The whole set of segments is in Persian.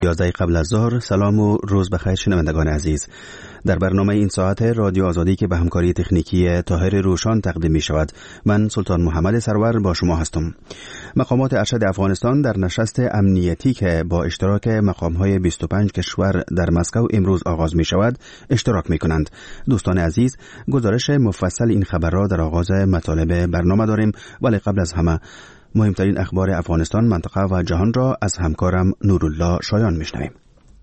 11 قبل از ظهر. سلام و روز بخیر شنوندگان عزیز. در برنامه این ساعت رادیو آزادی که به همکاری تکنیکی طاهر روشان تقدیم می شود، من سلطان محمد سرور با شما هستم. مقامات ارشد افغانستان در نشست امنیتی که با اشتراک مقام‌های 25 کشور در مسکو امروز آغاز می شود اشتراک می کنند. دوستان عزیز، گزارش مفصل این خبر را در آغاز مطالب برنامه داریم، ولی قبل از همه مهمترین اخبار افغانستان، منطقه و جهان را از همکارم نورالله شایان میشنویم.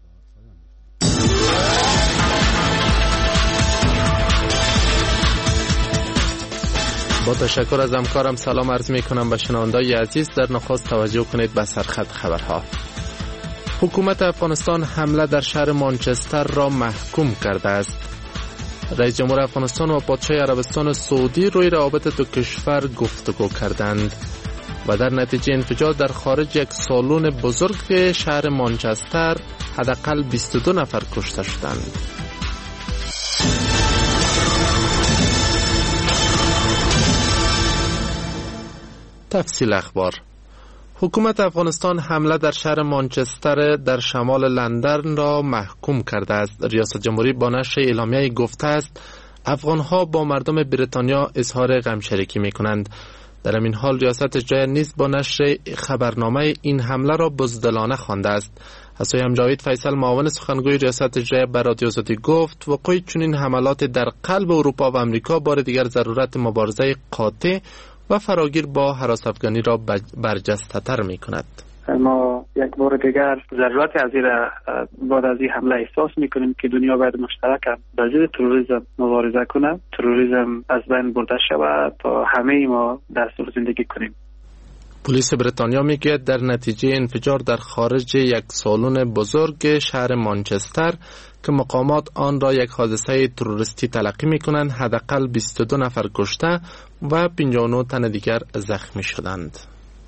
با تشکر از همکارم سلام عرض می کنم به شنوندگان عزیز. در نخست توجه کنید به سرخط خبرها. حکومت افغانستان حمله در شهر مانچستر را محکوم کرده است. رئیس جمهور افغانستان و پادشاه عربستان سعودی روی روابط دو کشور گفتگو کردند و در نتیجه انفجار در خارج یک سالن بزرگ شهر مانچستر حداقل 22 نفر کشته شدند. تفصیل اخبار. حکومت افغانستان حمله در شهر مانچستر در شمال لندن را محکوم کرده است. ریاست جمهوری با نشر اعلامیه گفته است افغانها با مردم بریتانیا اظهار غمشریکی می کنند. در این حال ریاست اجرایی نیز با نشر خبرنامه این حمله را بزدلانه خوانده است. از سوی جاوید فیصل، معاون سخنگوی ریاست اجرایی به رادیو آزادی گفت وقوع چنین حملات در قلب اروپا و امریکا بار دیگر ضرورت مبارزه قاطع و فراگیر با هراس افغانی را برجسته تر می کند. ما یک بار دیگر ضرورت از این بعد از این حمله احساس میکنیم که دنیا باید مشترک با ضد تروریسم مبارزه کنه، تروریسم از بین برده شود تا همه ما دستور زندگی کنیم. پلیس بریتانیا میگوید در نتیجه انفجار در خارج یک سالن بزرگ شهر مانچستر که مقامات آن را یک حادثه تروریستی تلقی میکنند حداقل 22 نفر کشته و 59 تن دیگر زخمی شدند.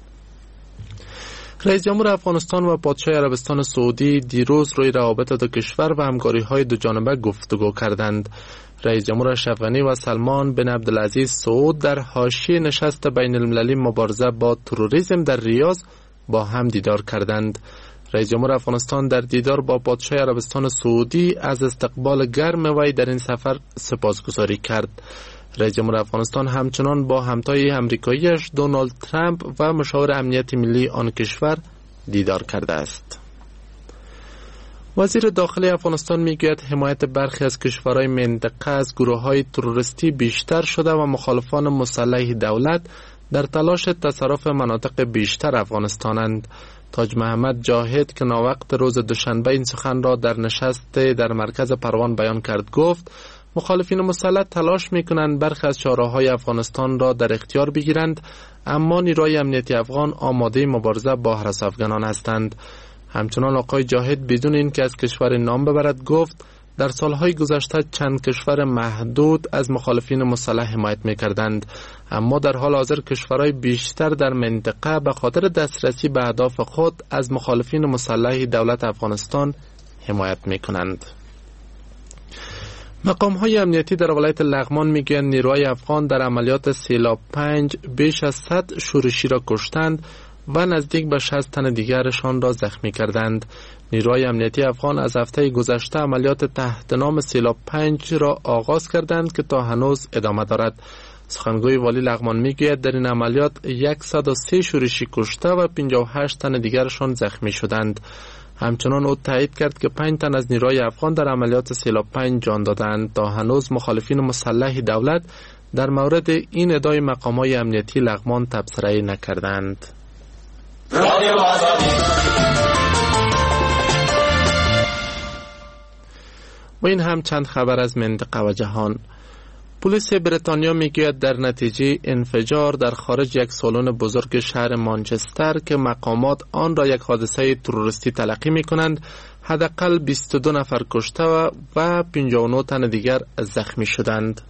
رئیس جمهور افغانستان و پادشاه عربستان سعودی دیروز روی روابط دو کشور و همکاری‌های دو جانبه گفتگو کردند. رئیس جمهور اشرف غنی و سلمان بن عبدالعزیز سعود در حاشیه نشست بین المللی مبارزه با تروریسم در ریاض با هم دیدار کردند. رئیس جمهور افغانستان در دیدار با پادشاه عربستان سعودی از استقبال گرم وی در این سفر سپاسگزاری کرد. رئیس جمهور افغانستان همچنان با همتای امریکاییش دونالد ترامپ و مشاور امنیت ملی آن کشور دیدار کرده است. وزیر داخلی افغانستان میگوید حمایت برخی از کشورهای منطقه از گروه‌های تروریستی بیشتر شده و مخالفان مسلح دولت در تلاش تصرف مناطق بیشتر افغانستانند. تاج محمد جاهد که ناوقت روز دوشنبه این سخن را در نشست در مرکز پروان بیان کرد گفت مخالفین مسلح تلاش میکنند برخی از چهارراه‌های افغانستان را در اختیار بگیرند، اما نیروهای امنیتی افغان آماده مبارزه با هراس افغانان هستند. همچنان آقای جاهد بدون اینکه از کشور نام ببرد گفت در سالهای گذشته چند کشور محدود از مخالفین مسلح حمایت میکردند، اما در حال حاضر کشورهای بیشتر در منطقه به خاطر دسترسی به اهداف خود از مخالفین مسلح دولت افغانستان حمایت میکنند. مقام‌های امنیتی در ولایت لغمان میگویند نیروهای افغان در عملیات سیلاب 5 بیش از 100 شورشی را کشتند و نزدیک به 60 تن دیگرشان را زخمی کردند. نیروهای امنیتی افغان از هفته گذشته عملیات تحت نام سیلاب 5 را آغاز کردند که تا هنوز ادامه دارد. سخنگوی والی لغمان میگوید در این عملیات 103 شورشی کشته و 58 تن دیگرشان زخمی شدند. همچنان او تایید کرد که 5 تن از نیروهای افغان در عملیات سیلاب 5 جان دادند. تا هنوز مخالفین مسلح دولت در مورد این ادعای مقامات امنیتی لغمان تبصره نکردند. و این هم چند خبر از منطقه و جهان. پلیس بریتانیا میگوید در نتیجه انفجار در خارج یک سالن بزرگ شهر مانچستر که مقامات آن را یک حادثه تروریستی تلقی میکنند حداقل 22 نفر کشته و 59 تن دیگر زخمی شدند.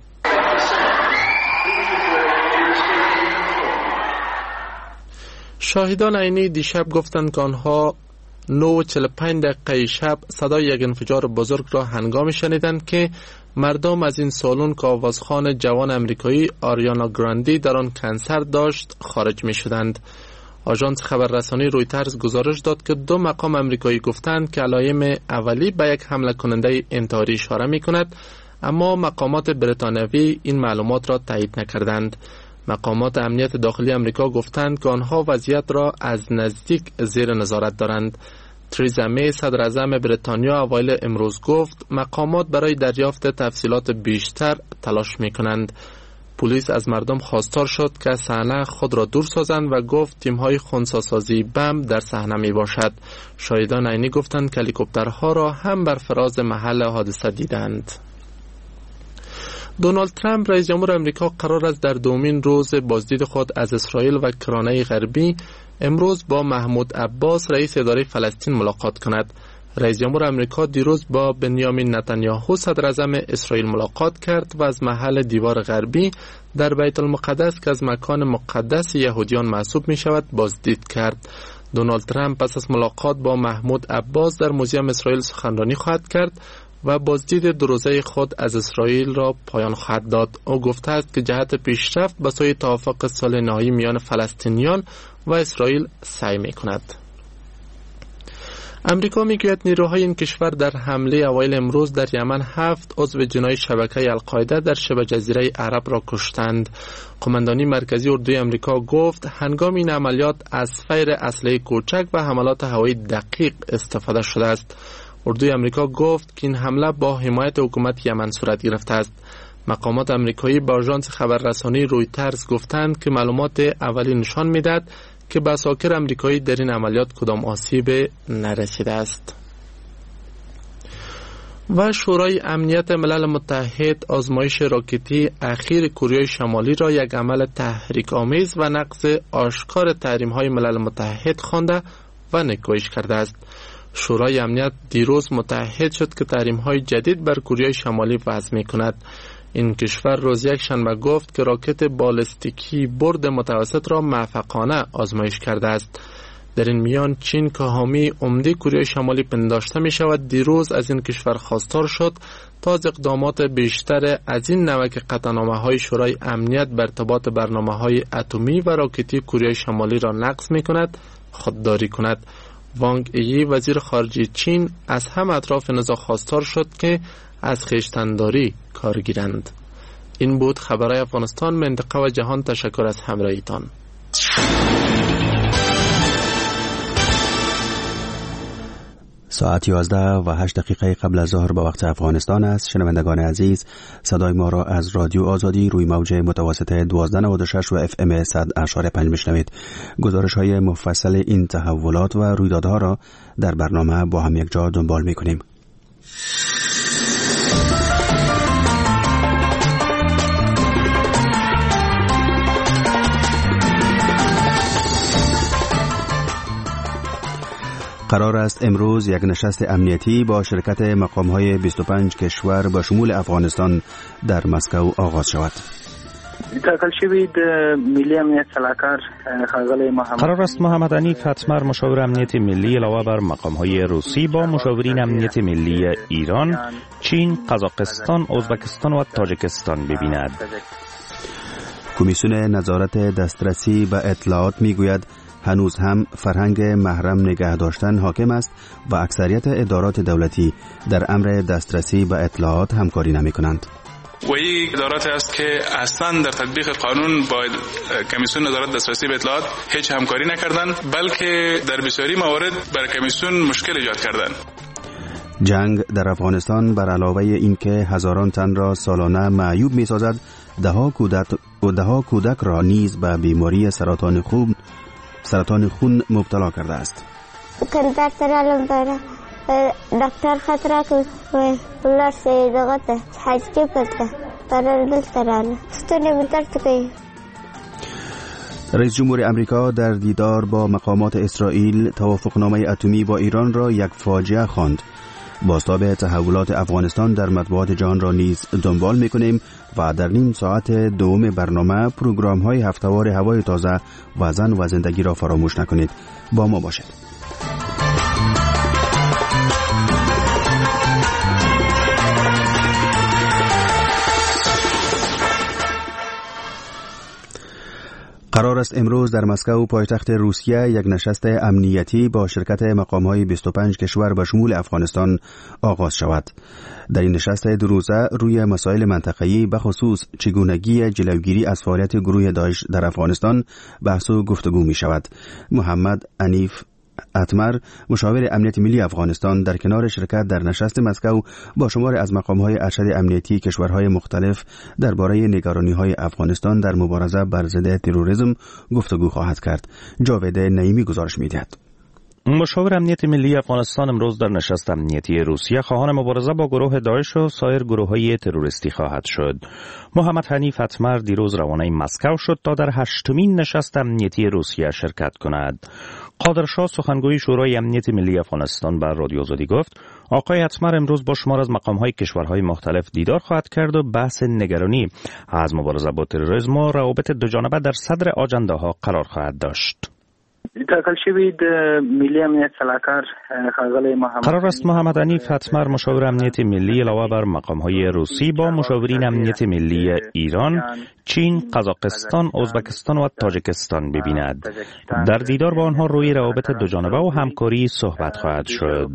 شاهدان عینی دیشب گفتند که آنها 9:45 شب صدای یک انفجار بزرگ را هنگامی شنیدند که مردم از این سالن که آوازخوان جوان امریکایی آریانا گراندی در آن کنسرت داشت خارج می شدند. آژانس خبررسانی رویترز گزارش داد که 2 مقام امریکایی گفتند که علایم اولی به یک حمله کننده انتحاری اشاره می کند، اما مقامات بریتانیایی این معلومات را تایید نکردند. مقامات امنیت داخلی امریکا گفتند که آنها وضعیت را از نزدیک زیر نظارت دارند. تریزا می صدر اعظم بریتانیا اوایل امروز گفت مقامات برای دریافت تفصیلات بیشتر تلاش می کنند. پلیس از مردم خواستار شد که از صحنه خود را دور سازند و گفت تیم‌های خنثی‌سازی بم در صحنه می باشد. شاهدان عینی گفتند که هلیکوپترها را هم بر فراز محل حادثه دیدند. دونالد ترامپ رئیس جمهور امریکا قرار است در دومین روز بازدید خود از اسرائیل و کرانه غربی امروز با محمود عباس رئیس اداره فلسطین ملاقات کند. رئیس جمهور امریکا دیروز با بنیامین نتانیاهو صدر اعظم اسرائیل ملاقات کرد و از محل دیوار غربی در بیت المقدس که از مکان مقدس یهودیان محسوب می شود بازدید کرد. دونالد ترامپ پس از ملاقات با محمود عباس در موزیم اسرائیل سخنرانی خواهد کرد و بازدید 2 روزه خود از اسرائیل را پایان خواهد داد. او گفته است که جهت پیشرفت به سوی توافق صلح نهایی میان فلسطینیان و اسرائیل سعی می کند. امریکا میگوید نیروهای این کشور در حمله اوایل امروز در یمن 7 عضو جنایی شبکه القاعده در شبه جزیره عرب را کشتند. قماندانی مرکزی اردوی امریکا گفت هنگام این عملیات از فیر اسلحه کوچک و حملات هوایی دقیق استفاده شده است. اردوی امریکا گفت که این حمله با حمایت حکومت یمن صورت گرفته است. مقامات امریکایی با آژانس خبررسانی رویترز گفتند که معلومات اولی نشان می‌دهد که به عساکر امریکایی در این عملیات کدام آسیب نرسیده است. و شورای امنیت ملل متحد آزمایش راکتی اخیر کره شمالی را یک عمل تحریک‌آمیز و نقض آشکار تحریم‌های ملل متحد خوانده و نکوهش کرده است. شورای امنیت دیروز متحد شد که تحریم‌های جدید بر کره شمالی وضع می‌کند. این کشور روز یک شنبه گفت که راکت بالستیکی برد متوسط را موفقانه آزمایش کرده است. در این میان چین که حامی عمده کره شمالی پنداشته می شود دیروز از این کشور خواستار شد تا از اقدامات بیشتر از این نوک قطعنامه‌های شورای امنیت بر ارتباط برنامه‌های اتمی و راکتی کره شمالی را نقض می کند خودداری کند. وانگ ای وزیر خارجه چین از هم اطراف نزاع خواستار شد که از خویشتن‌داری کار گیرند. این بود خبرهای افغانستان، منطقه و جهان. تشکر از همراهیتان. ساعت 11:08 قبل از ظهر به وقت افغانستان است. شنوندگان عزیز، صدای ما را از رادیو آزادی روی موج متوسط 1296 و FM 100.5 میشنوید. گزارش های مفصل این تحولات و رویدادها را در برنامه با هم یک جا دنبال میکنیم. قرار است امروز یک نشست امنیتی با شرکت مقام‌های 25 کشور با شمول افغانستان در مسکو آغاز شود. قرار است محمد عنی فتمر مشاور امنیت ملی علاوه بر مقام‌های روسی با مشاورین امنیت ملی ایران، چین، قزاقستان، ازبکستان و تاجیکستان ببیند. کمیسیون نظارت دسترسی به اطلاعات میگوید هنوز هم فرهنگ محرم نگه داشتن حاکم است و اکثریت ادارات دولتی در امر دسترسی به اطلاعات همکاری نمی کنند. و این ادارات است که اصلا در تطبیق قانون با کمیسیون نظارت دسترسی به اطلاعات هیچ همکاری نکردند، بلکه در بسیاری موارد بر کمیسیون مشکل ایجاد کردند. جنگ در افغانستان بر علاوه این که هزاران تن را سالانه معیوب می سازد، دهها کودک را نیز به بیماری سرطان خون مبتلا کرده است. دکتر خطر که ولر سه دغته حجی پسته برای دلترانه ستونه می‌ترسه. رئیس جمهور امریکا در دیدار با مقامات اسرائیل توافقنامه اتمی با ایران را یک فاجعه خواند. بازتاب تحولات افغانستان در مطبوعات جهان را نیز دنبال می‌کنیم و در نیم ساعت دوم برنامه پروگرام‌های هفته‌وار هوای تازه و زن و زندگی را فراموش نکنید. با ما باشید. قرار است امروز در مسکو پایتخت روسیه یک نشست امنیتی با شرکت مقام‌های 25 کشور به شمول افغانستان آغاز شود. در این نشست دو روزه روی مسائل منطقه‌ای به خصوص چگونگی جلوگیری از فعالیت گروه داعش در افغانستان بحث و گفتگو می شود. محمد انیف اتمر، مشاور امنیت ملی افغانستان، در کنار شرکت در نشست مسکو با شماری از مقام‌های ارشد امنیتی کشورهای مختلف درباره نگرانی‌های افغانستان در مبارزه بر ضد تروریسم گفتگو خواهد کرد. جاوید نعیمی گزارش می‌دهد. مشاور امنیت ملی افغانستان امروز در نشست امنیتی روسیه خواهان مبارزه با گروه داعش و سایر گروه‌های تروریستی خواهد شد. محمد حنیف اتمر دیروز روانه مسکو شد تا در 8مین نشست امنیتی روسیه شرکت کند. قادرشاه سخنگوی شورای امنیت ملی افغانستان بر رادیو آزادی گفت آقای اتمر امروز با شمار از مقام‌های کشورهای مختلف دیدار خواهد کرد و بحث نگرانی از مبارزه با تروریسم و روابط دوجانبه در صدر آجنده‌ها قرار خواهد داشت. قرار است محمد انیف اتمر مشاور امنیت ملی علاوه بر مقام‌های روسی با مشاورین امنیت ملی ایران، چین، قزاقستان، ازبکستان و تاجیکستان ببیند. در دیدار با آنها روی روابط دوجانبه و همکاری صحبت خواهد شد.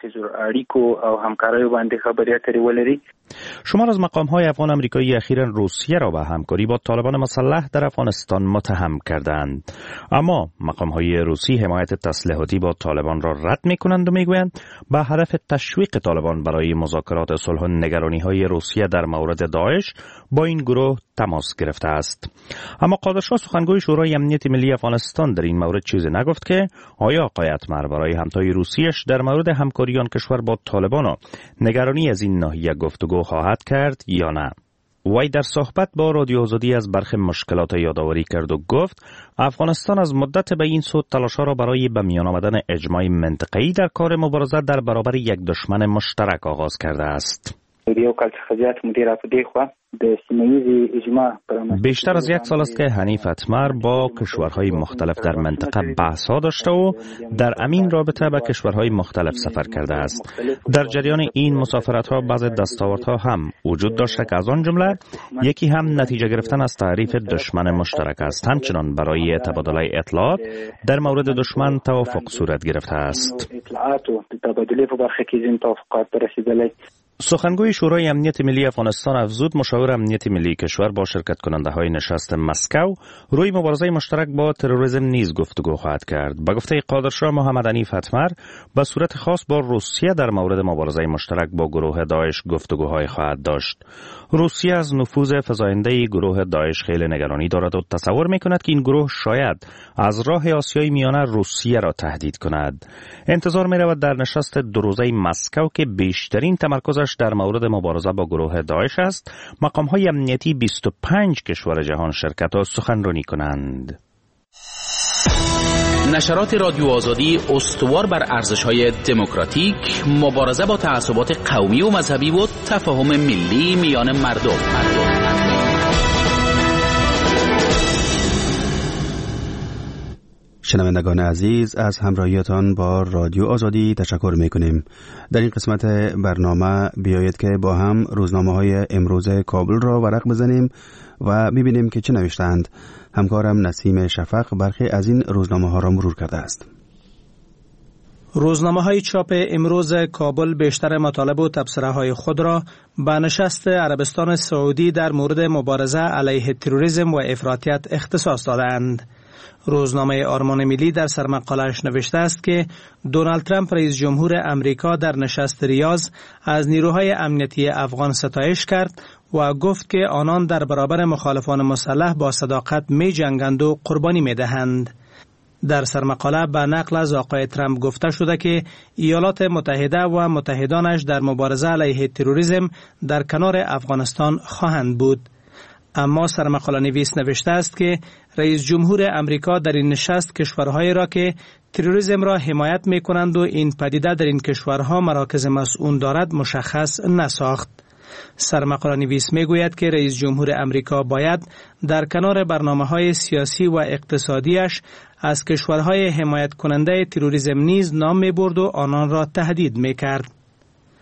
شمار از مقام‌های افغان امریکایی اخیراً روسیه را به همکاری با طالبان مسلح در افغانستان متهم کردند. اما مقام‌های روسی حمایت تسلیحاتی با طالبان را رد می‌کنند و می‌گویند به هدف تشویق طالبان برای مذاکرات صلح نگرانی‌های روسیه در مورد داعش با این گروه تماس گرفته است. اما قادرشاه سخنگوی شورای امنیت ملی افغانستان در این مورد چیزی نگفت که آیا آقای اتمر برای همتای روسیش در مورد همکاری آن کشور با طالبان و نگرانی از این ناحیه گفتگو خواهد کرد یا نه. وی در صحبت با رادیو آزادی از برخی مشکلات یادآوری کرد و گفت افغانستان از مدت به این سو تلاش‌ها را برای به میان آمدن اجماع منطقه‌ای در کار مبارزه در برابر یک دشمن مشترک آغاز کرده است. بیشتر از 1 سال است که حنیف اتمر با کشورهای مختلف در منطقه بحث‌ها داشته و در امین رابطه به کشورهای مختلف سفر کرده است. در جریان این مسافرت‌ها بعض دستاوردها هم وجود داشته که از آن جمله یکی هم نتیجه گرفتن از تعریف دشمن مشترک است. همچنان برای تبادله اطلاعات در مورد دشمن توافق صورت گرفته است. سخنگوی شورای امنیت ملی افغانستان افزود مشاور امنیت ملی کشور با شرکت کننده های نشست مسکو روی مبارزه مشترک با تروریسم نیز گفتگو خواهد کرد. به گفته قادرشاه محمد انیف اتمر به صورت خاص با روسیه در مورد مبارزه مشترک با گروه داعش گفتگوهای خواهد داشت. روسیه از نفوذ فزاینده گروه داعش خیلی نگرانی دارد و تصور می‌کند که این گروه شاید از راه آسیای میانه روسیه را تهدید کند. انتظار می‌رود در نشست 2 روزه مسکو که بیشترین تمرکزش در مورد مبارزه با گروه داعش است، مقام‌های امنیتی 25 کشور جهان شرکت و سخنرانی کنند. نشرات رادیو آزادی استوار بر ارزش‌های دموکراتیک، مبارزه با تعصبات قومی و مذهبی و تفاهم ملی میان مردم. شنوندگان عزیز، از همراهیتان با رادیو آزادی تشکر میکنیم. در این قسمت برنامه بیایید که با هم روزنامه‌های امروز کابل را ورق بزنیم و ببینیم که چه نوشتند. همکارم نسیم شفق برخی از این روزنامه‌ها را مرور کرده است. روزنامه‌های چاپ امروز کابل بیشتر مطالب و تبصره‌های خود را به نشست عربستان سعودی در مورد مبارزه علیه تروریسم و افراطیت اختصاص دادند. روزنامه آرمان ملی در سرمقاله‌اش نوشته است که دونالد ترامپ رئیس جمهور امریکا در نشست ریاض از نیروهای امنیتی افغان ستایش کرد و گفت که آنان در برابر مخالفان مسلح با صداقت می جنگند و قربانی می دهند. در سرمقاله به نقل از آقای ترامپ گفته شده که ایالات متحده و متحدانش در مبارزه علیه تروریسم در کنار افغانستان خواهند بود. اما سرمقاله نویس نوشته است که رئیس جمهور امریکا در این نشست کشورهایی را که تروریسم را حمایت می کنند و این پدیده در این کشورها مراکز مسئول دارد مشخص نساخت. سرمقاله نویس می گوید که رئیس جمهور امریکا باید در کنار برنامه‌های سیاسی و اقتصادیش از کشورهای حمایت کننده تروریسم نیز نام می برد و آنان را تهدید می کرد.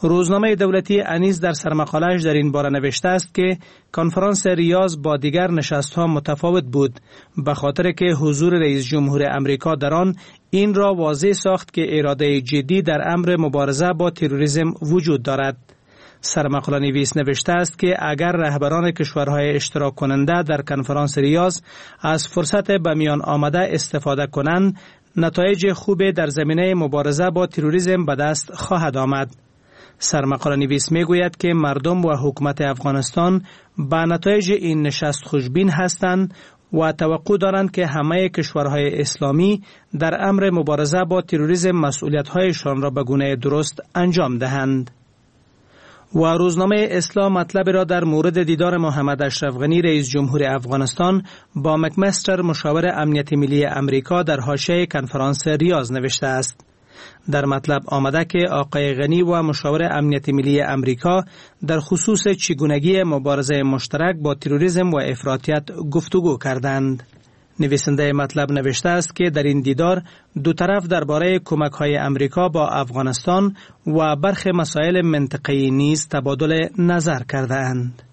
روزنامه دولتی انیس در سرمقاله‌اش در این باره نوشته است که کنفرانس ریاض با دیگر نشست‌ها متفاوت بود به خاطر که حضور رئیس جمهور امریکا در آن این را واضح ساخت که اراده جدی در امر مبارزه با تروریسم وجود دارد. سرمقاله نویس نوشته است که اگر رهبران کشورهای اشتراک کننده در کنفرانس ریاض از فرصت به میان آمده استفاده کنند، نتایج خوب در زمینه مبارزه با تروریسم به دست خواهد آمد. سرمقاله نویس می گوید که مردم و حکومت افغانستان به نتایج این نشست خوشبین هستند و توقع دارند که همه کشورهای اسلامی در امر مبارزه با تروریسم مسئولیت‌هایشان را به گونه درست انجام دهند. و روزنامه اسلام مطلب را در مورد دیدار محمد اشرف غنی رئیس جمهور افغانستان با مکمستر مشاور امنیت ملی امریکا در حاشیه کنفرانس ریاض نوشته است. در مطلب آمده که آقای غنی و مشاور امنیت ملی امریکا در خصوص چگونگی مبارزه مشترک با تروریسم و افراطیت گفتگو کردند. نویسنده مطلب نوشته است که در این دیدار دو طرف درباره کمک‌های امریکا با افغانستان و برخی مسائل منطقه‌ای نیز تبادل نظر کردند.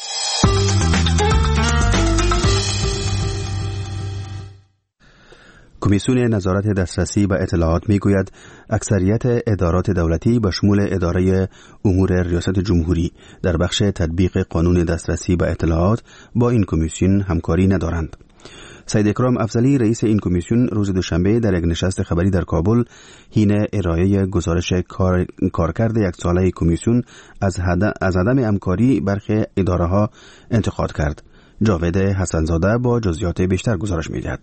کمیسیون نظارت دسترسی به اطلاعات میگوید اکثریت ادارات دولتی به شمول اداره امور ریاست جمهوری در بخش تطبیق قانون دسترسی به اطلاعات با این کمیسیون همکاری ندارند. سید اکرام افضلی رئیس این کمیسیون روز دوشنبه در یک نشست خبری در کابل حین ارائه گزارش کارکرد یک ساله کمیسیون از عدم همکاری برخی اداره‌ها انتقاد کرد. جاوید حسنزاده با جزئیات بیشتر گزارش می‌دهد.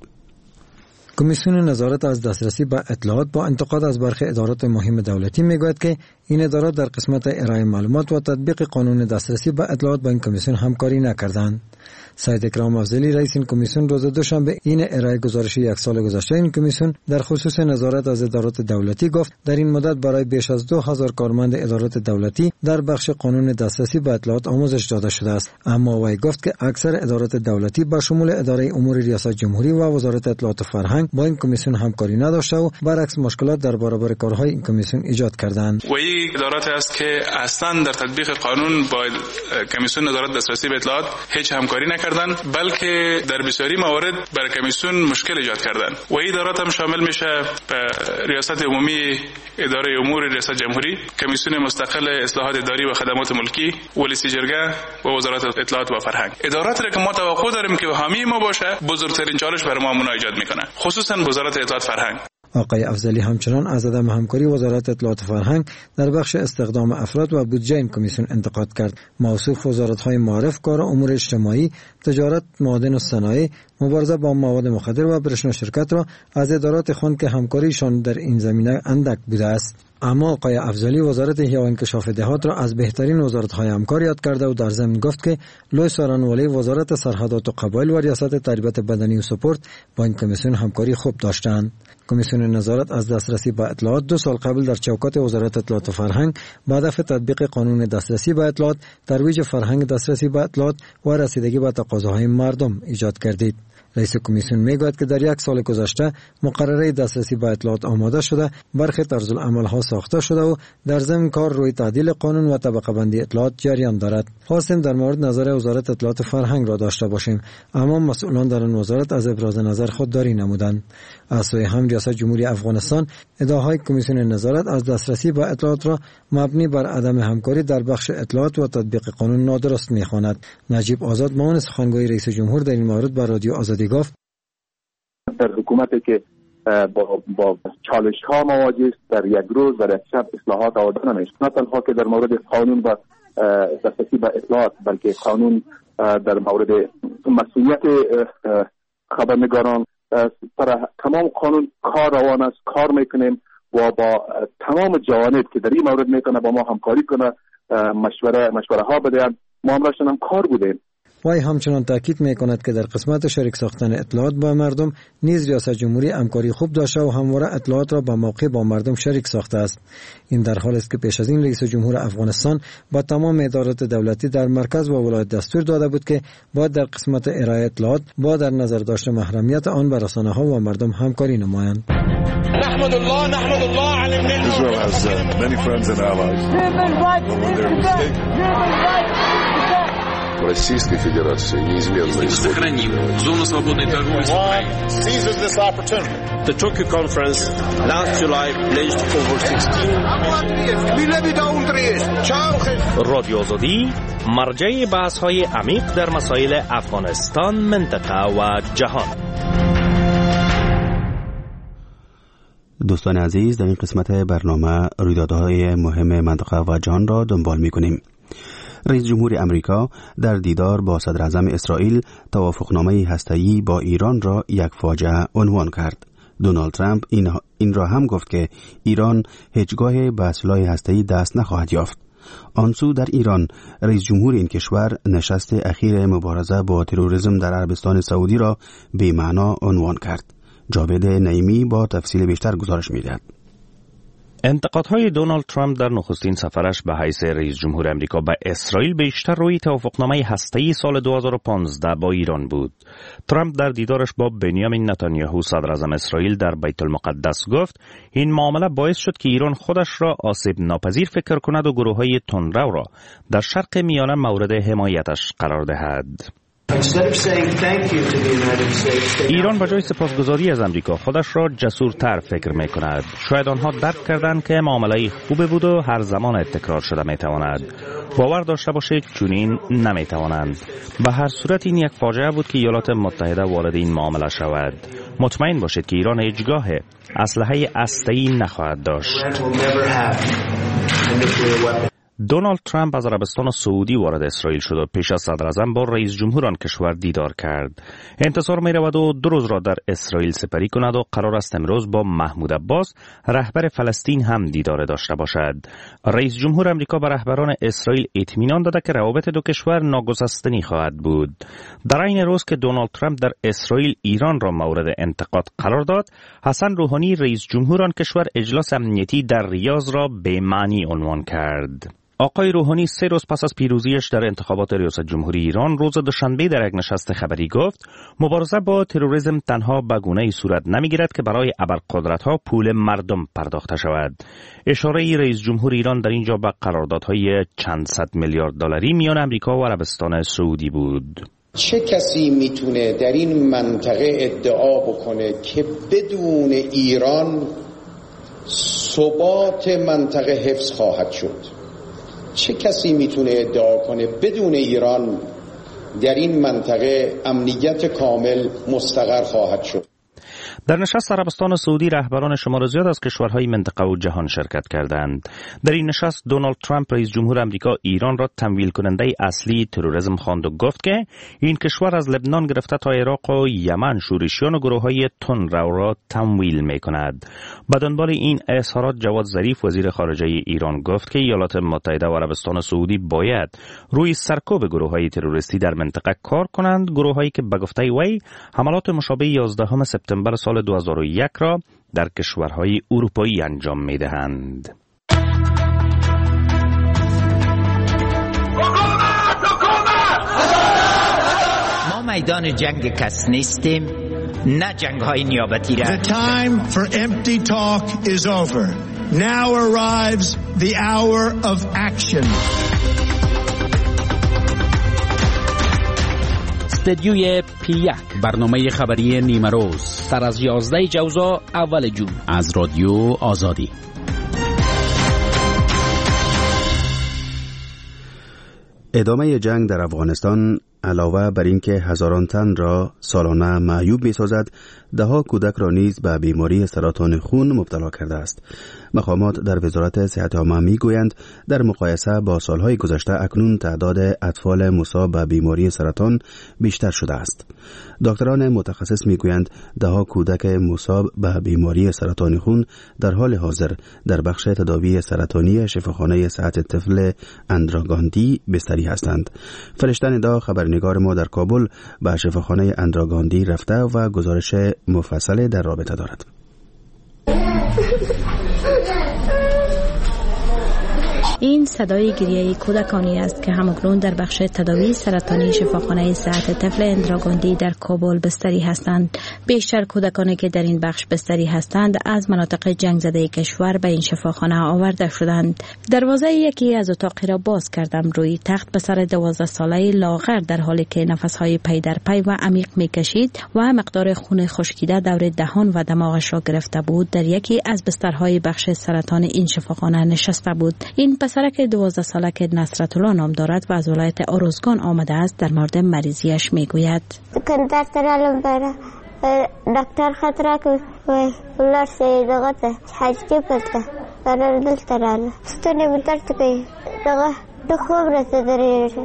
کمیسیون نظارت از دسترسی به اطلاعات با انتقاد از برخی ادارات مهم دولتی میگوید که این ادارات در قسمت ارائه معلومات و تطبیق قانون دسترسی به اطلاعات با این کمیسیون همکاری نکردند. سید اکرام افضلی رئیس این کمیسیون روز دوشنبه این ارائه گزارش یک سال گذشته این کمیسیون در خصوص نظارت از ادارات دولتی گفت در این مدت برای بیش از 2000 کارمند ادارات دولتی در بخش قانون دسترسی به اطلاعات آموزش داده شده است. اما وی گفت که اکثر ادارات دولتی به شمول اداره امور ریاست جمهوری و وزارت اطلاعات و فرهنگ با این کمیسیون همکاری نداشته و برعکس مشکلات در برابر کارهای این کمیسیون ایجاد کردند. و این ادارات است که اصلا در تطبیق قانون با کمیسیون نظارت دسترسی به اطلاعات هیچ همکاری نکردند، بلکه در بسیاری موارد بر کمیسیون مشکل ایجاد کردند. و این ادارات هم شامل میشه به ریاست عمومی اداره امور ریاست جمهوری، کمیسیون مستقل اصلاحات اداری و خدمات ملکی، ولسی جرگه و وزارت اطلاعات و فرهنگ. اداراتی که ما توقع داریم که حامی ما باشه، بزرگترین چالش برای ما ایجاد میکنه، خصوصا وزارت اطلاعات فرهنگ. آقای افضلی همچنان از عدم همکاری وزارت اطلاعات و فرهنگ در بخش استخدام افراد و بودجه این کمیسیون انتقاد کرد. موصوف وزارت‌های معارف، کار امور اجتماعی، تجارت، معادن و صنایع، مبارزه با مواد مخدر و برشنا شرکت را از ادارات خواند که همکاریشان در این زمینه اندک بوده است. اما آقای افضلی وزارت احیا و انکشاف دهات را از بهترین وزارت‌های همکار یاد کرده و در ضمن گفت که لوی سارنوالی وزارت سرحدات و قبایل و ریاست تربیت بدنی و سپورت با این کمیسیون همکاری خوب داشتند. کمیسیون نظارت از دسترسی به اطلاعات 2 سال قبل در چوکات وزارت اطلاعات و فرهنگ با هدف تطبیق قانون دسترسی به اطلاعات، ترویج فرهنگ دسترسی به اطلاعات و رسیدگی به تقاضاهای مردم ایجاد کردید. رئیس کمیسیون میگوید که در 1 سال گذشته مقرره دسترسی به اطلاعات آماده شده، برخی طرزالعمل‌ها ساخته شده و در ضمن کار روی تعدیل قانون و طبقه بندی اطلاعات جریان دارد. خواستیم در مورد نظر وزارت اطلاعات فرهنگ را داشته باشیم، اما مسئولان در آن وزارت از ابراز نظر خودداری نمودند. از سوی هم ریاست جمهوری افغانستان ادعاهای کمیسیون نظارت از دسترسی به اطلاعات را مبنی بر عدم همکاری در بخش اطلاعات و تطبیق قانون نادرست می‌خواند. نجیب آزاد معاون سخنگوی رئیس جمهور در این مورد به رادیو آزادی گفت در حکومتی که با چالش ها مواجه است، در یک روز و یک شب اصلاحات آورده نمیشه. نه تنها که در مورد قانون و دسترسی به اطلاعات، بلکه قانون در مورد مسئولیت خبرنگاران، پر تمام قانون کار روان است، کار میکنیم و با تمام جوانب که در این مورد میکنه با ما همکاری کنه، مشوره ها بدهند. ما هم راشتن هم کار بودیم. وی همچنان تاکید میکند که در قسمت شریک ساختن اطلاعات با مردم نیز ریاست جمهوری همکاری خوب داشته و همواره اطلاعات را به موقع با مردم شریک ساخته است. این در حالی است که پیش از این رئیس جمهور افغانستان با تمام ادارات دولتی در مرکز و ولایت دستور داده بود که باید در قسمت ارائه اطلاعات با در نظر داشته محرمیت آن به رسانه‌ها و مردم همکاری نمایند. نحمد الله على Israel has many friends and allies. Российской Федерации неизменно сохраним зону свободной торговли с Украиной. Seizes this opportunity. The Tokyo conference last July pledged over 16 رادیو آزادی مرجع بحث‌های عمیق در مسائل افغانستان، منطقه و جهان. دوستان عزیز، در این قسمت برنامه رویدادهای مهم منطقه و جهان را دنبال می‌کنیم. رئیس جمهور امریکا در دیدار با صدر اعظم اسرائیل توافقنامه هسته‌ای با ایران را یک فاجعه عنوان کرد. دونالد ترامپ این را هم گفت که ایران هیچگاه به سلاح هسته‌ای دست نخواهد یافت. آنسو در ایران رئیس جمهور این کشور نشست اخیر مبارزه با تروریسم در عربستان سعودی را بی معنا عنوان کرد. جاوید نعیمی با تفصیل بیشتر گزارش می‌دهد. انتقادهای دونالد ترامپ در نخستین سفرش به حیث رئیس جمهور امریکا به اسرائیل بیشتر روی توافقنامه هسته‌ای سال 2015 با ایران بود. ترامپ در دیدارش با بنیامین نتانیاهو صدر اعظم اسرائیل در بیت المقدس گفت این معامله باعث شد که ایران خودش را آسیب ناپذیر فکر کند و گروه‌های تندرو را در شرق میانه مورد حمایتش قرار دهد. ایران به جای سپاسگزاری از امریکا خودش را جسورتر فکر می کند. شاید آنها درک کردند که معامله خوبه بود و هر زمان تکرار شده می تواند. باور داشته باشید چنین نمی توانند. به هر صورت این یک فاجعه بود که ایالات متحده وارد این معامله شود. مطمئن باشید که ایران هیچگاه اسلحه هسته‌ای نخواهد داشت. دونالد ترامپ از عربستان سعودی وارد اسرائیل شد و پیش از صدر اعظم با رئیس جمهور آن کشور دیدار کرد. انتظار می رود و 2 روز را در اسرائیل سپری کند و قرار است امروز با محمود عباس رهبر فلسطین هم دیدار داشته باشد. رئیس جمهور امریکا به رهبران اسرائیل اطمینان داده که روابط دو کشور ناگسستنی خواهد بود. در این روز که دونالد ترامپ در اسرائیل ایران را مورد انتقاد قرار داد، حسن روحانی رئیس جمهور آن کشور اجلاس امنیتی در ریاض را به معنی عنوان کرد. آقای روحانی 3 روز پس از پیروزیش در انتخابات ریاست جمهوری ایران روز دوشنبه در یک نشست خبری گفت مبارزه با تروریسم تنها به گونه‌ای صورت نمی‌گیرد که برای ابرقدرت‌ها پول مردم پرداخته شود. اشاره رئیس جمهور ایران در اینجا به قراردادهای چند صد میلیارد دلاری میان آمریکا و عربستان سعودی بود. چه کسی میتونه در این منطقه ادعا بکنه که بدون ایران ثبات منطقه حفظ خواهد شد؟ چه کسی میتونه ادعا کنه بدون ایران در این منطقه امنیت کامل مستقر خواهد شد؟ در نشست عربستان سعودی رهبران شمار زیاد از کشورهای منطقه و جهان شرکت کردند. در این نشست دونالد ترامپ رئیس جمهور آمریکا ایران را تمویل کننده اصلی تروریسم خواند و گفت که این کشور از لبنان گرفته تا عراق و یمن شورشیان و گروه‌های تندرو را تمویل می‌کند. به دنبال این اظهارات جواد ظریف وزیر خارجه ایران گفت که ایالات متحده و عربستان سعودی باید روی سرکوب گروه‌های تروریستی در منطقه کار کنند، گروه‌هایی که به گفته وی حملات مشابه 11 سپتامبر سال 2001 را در کشورهای اروپایی انجام می‌دهند. ما میدان جنگ کس نیستیم، نه جنگ‌های نیابتی را. The time for empty talk is over. Now arrives the hour of action. استدیوی P1 برنامه خبری نیمه روز سر از 11 جوزا اول جون از رادیو آزادی. ادامه جنگ در افغانستان علاوه بر اینکه هزاران تن را سالانه معیوب می‌سازد، ده‌ها کودک را نیز به بیماری سرطان خون مبتلا کرده است. مقامات در وزارت صحت عامه می‌گویند در مقایسه با سالهای گذشته اکنون تعداد اطفال مصاب به بیماری سرطان بیشتر شده است. دکتران متخصص می‌گویند ده‌ها کودک مصاب به بیماری سرطان خون در حال حاضر در بخش تداوی سرطانی شفاخانه صحت طفل اندرا گاندی بستری هستند. فرشته ندا خبرنگار خبرنگار ما در کابل به شفاخانه اندرا گاندی رفته و گزارش مفصل در رابطه دارد. این صدای گریه کودکانی است که همکنون در بخش تداوی سرطانی شفاخانه صحت طفل اندرا گاندی در کابل بستری هستند. بیشتر کودکانی که در این بخش بستری هستند از مناطق جنگ زده کشور به این شفاخانه آورده شدند. دروازه یکی از اتاقی را باز کردم. روی تخت پسر 12 ساله لاغر در حالی که نفسهای پی در پی و عمیق میکشید و مقدار خون خشکیده دور دهان و دماغش را گرفته بود در یکی از بسترهای بخش سرطان این شفاخانه نشسته بود. این پسرک 12 ساله که نصرت الله نام دارد و از ولایت ارزگان آمده است در مورد مریضیش میگوید. دکتر خطره که ولر سیدغته حجتی پسته قرار دل تراله ستونی بطرت که دو خوب رسه دریشه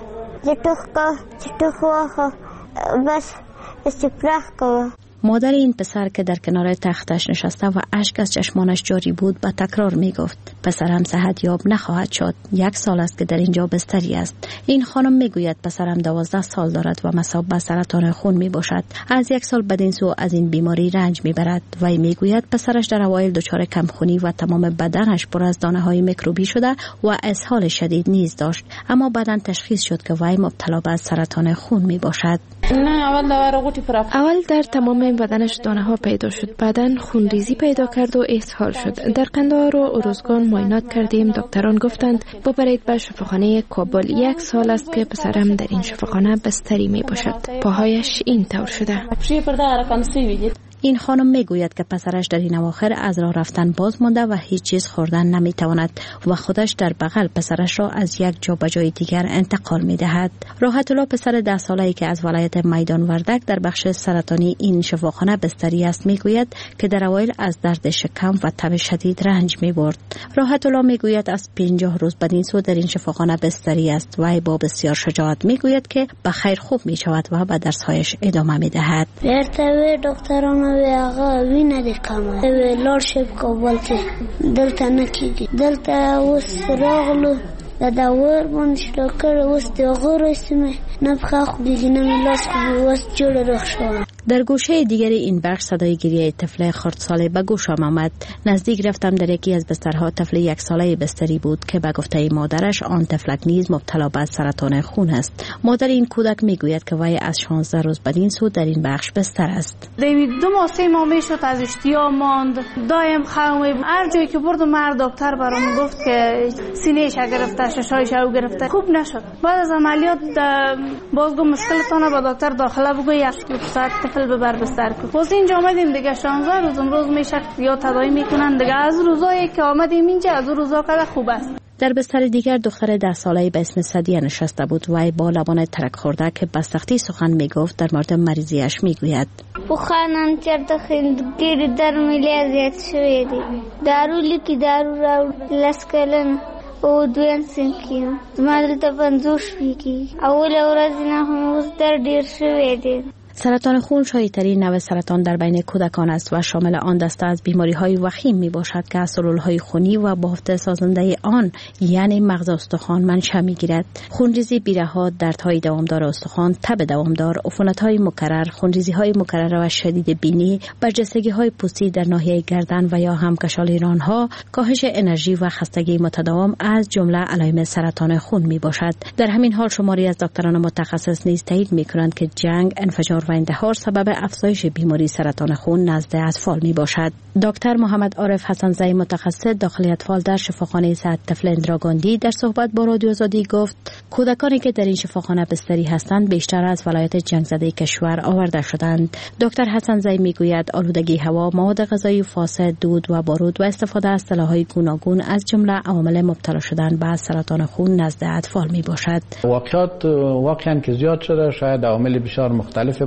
جتو خواه بس استفراخ که. مادر این پسر که در کنار تختش نشسته و اشک از چشمانش جاری بود با تکرار می گفت پسرم صحت یاب نخواهد شد. 1 سال است که در اینجا بستری است. این خانم می گوید پسرم 12 سال دارد و مصاب به سرطان خون می باشد. از 1 سال بدین سو از این بیماری رنج می برد. وی می گوید پسرش در اوایل دچار کمخونی و تمام بدنش پر از دانه های میکروبی شده و اسهال شدید نیز داشت، اما بعداً تشخیص شد که وی مبتلا به سرطان خون می باشد. اول در تمام بدنش دانه ها پیدا شد، بعداً خونریزی پیدا کرد و اسهال شد. در قندهار و ارزگان معاینات کردیم. دکتران گفتند ببرید به شفاخانه کابل. 1 سال است که پسرم در این شفاخانه بستری می باشد. پاهایش این طور شده. این خانم میگوید که پسرش در این اواخر از راه رفتن باز مانده و هیچ چیز خوردن نمیتواند و خودش در بغل پسرش را از یک جا به جای دیگر انتقال میدهد. راحت الله پسر 10 ساله‌ای که از ولایت میدان وردک در بخش سرطانی این شفاخانه بستری است میگوید که در اوایل از درد شکم و تب شدید رنج میبرد. راحت الله میگوید از 50 روز بدین سو در این شفاخانه بستری است و با بسیار شجاعت میگوید که به خیر خوب میشود و به درس‌هایش ادامه میدهد. دکتران آقا وینه دی کامه لار شب کابل که دلتا نکیگی دلتا وست راغلو دور بانشتا کرد وست آقا رسیمه نبخه خوبیگی نمی لاس خوبی وست جور رخ شوه. در گوشه دیگر این بخش صدای گریه طفل خردساله به گوشم آمد. نزدیک رفتم. در یکی از بسترها طفل 1 ساله بستری بود که به گفته مادرش آن طفلک نیز مبتلا به سرطان خون است. مادر این کودک میگوید که وی از 16 روز بدین سو در این بخش بستر است. 2 ماه 3 ماه میشد از اشتیا ماند. دایم خواهم هر جایی که بردم مرد دکتر برام گفت که سینه‌اش گرفته، ششایش او گرفته. خوب نشد. بعد از عملیات بازگو مشکلتونه با دکتر داخله بگو 1 ساعت ببر بستر که باز اینجا آمدیم دیگه 16 روز امروز میشه یا تداوی میکنن دیگه. از روزایی که آمدیم اینجا از روزا که خوب است. در بستر دیگر دختر 10 ساله‌ای به اسم سدیه نشسته بود و با لبان ترک خورده که به سختی سخن میگفت در مورد مریضیش میگوید. بخانم چرت خندگیر در ملی ازیت شویدی دارو لیکی دارو را لسکلن او دوین سنکیم مدلتا 50 بیگی اول ورزی نخون در دیر شویدی. سرطان خون شایع‌ترین نوع سرطان در بین کودکان است و شامل آن دسته از بیماری‌های وخیم می‌باشد که از سلول‌های خونی و بافت سازنده آن یعنی مغز استخوان منشأ می‌گیرد. خونریزی بی‌رها، دردهای دوامدار استخوان، تب دوامدار، عفونت‌های مکرر، خونریزی‌های مکرر و شدید بینی، برجستگی‌های پوستی در ناحیه گردن و یا هم کشالیران‌ها، کاهش انرژی و خستگی متداوم از جمله علائم سرطان خون می‌باشد. در همین حال شماری از دکتران متخصص نیز تایید می‌کنند که جنگ، انفجار و اندهار سبب افزایش بیماری سرطان خون نزد اطفال می باشد. دکتر محمد عارف حسن‌زئی متخصص داخلی اطفال در شفاخانه صحت طفل اندرا گاندی در صحبت با رادیو آزادی گفت کودکانی که در این شفاخانه بستری هستند بیشتر از ولایت جنگ زده کشور آورده شدند. دکتر حسن‌زئی میگوید آلودگی هوا، مواد غذایی فاسد، دود و بارود و استفاده از سلاح‌های گوناگون از جمله عوامل مبتلا شدن به سرطان خون نزد اطفال می باشد. واقعا که زیاد شده، شاید عوامل بسیار مختلف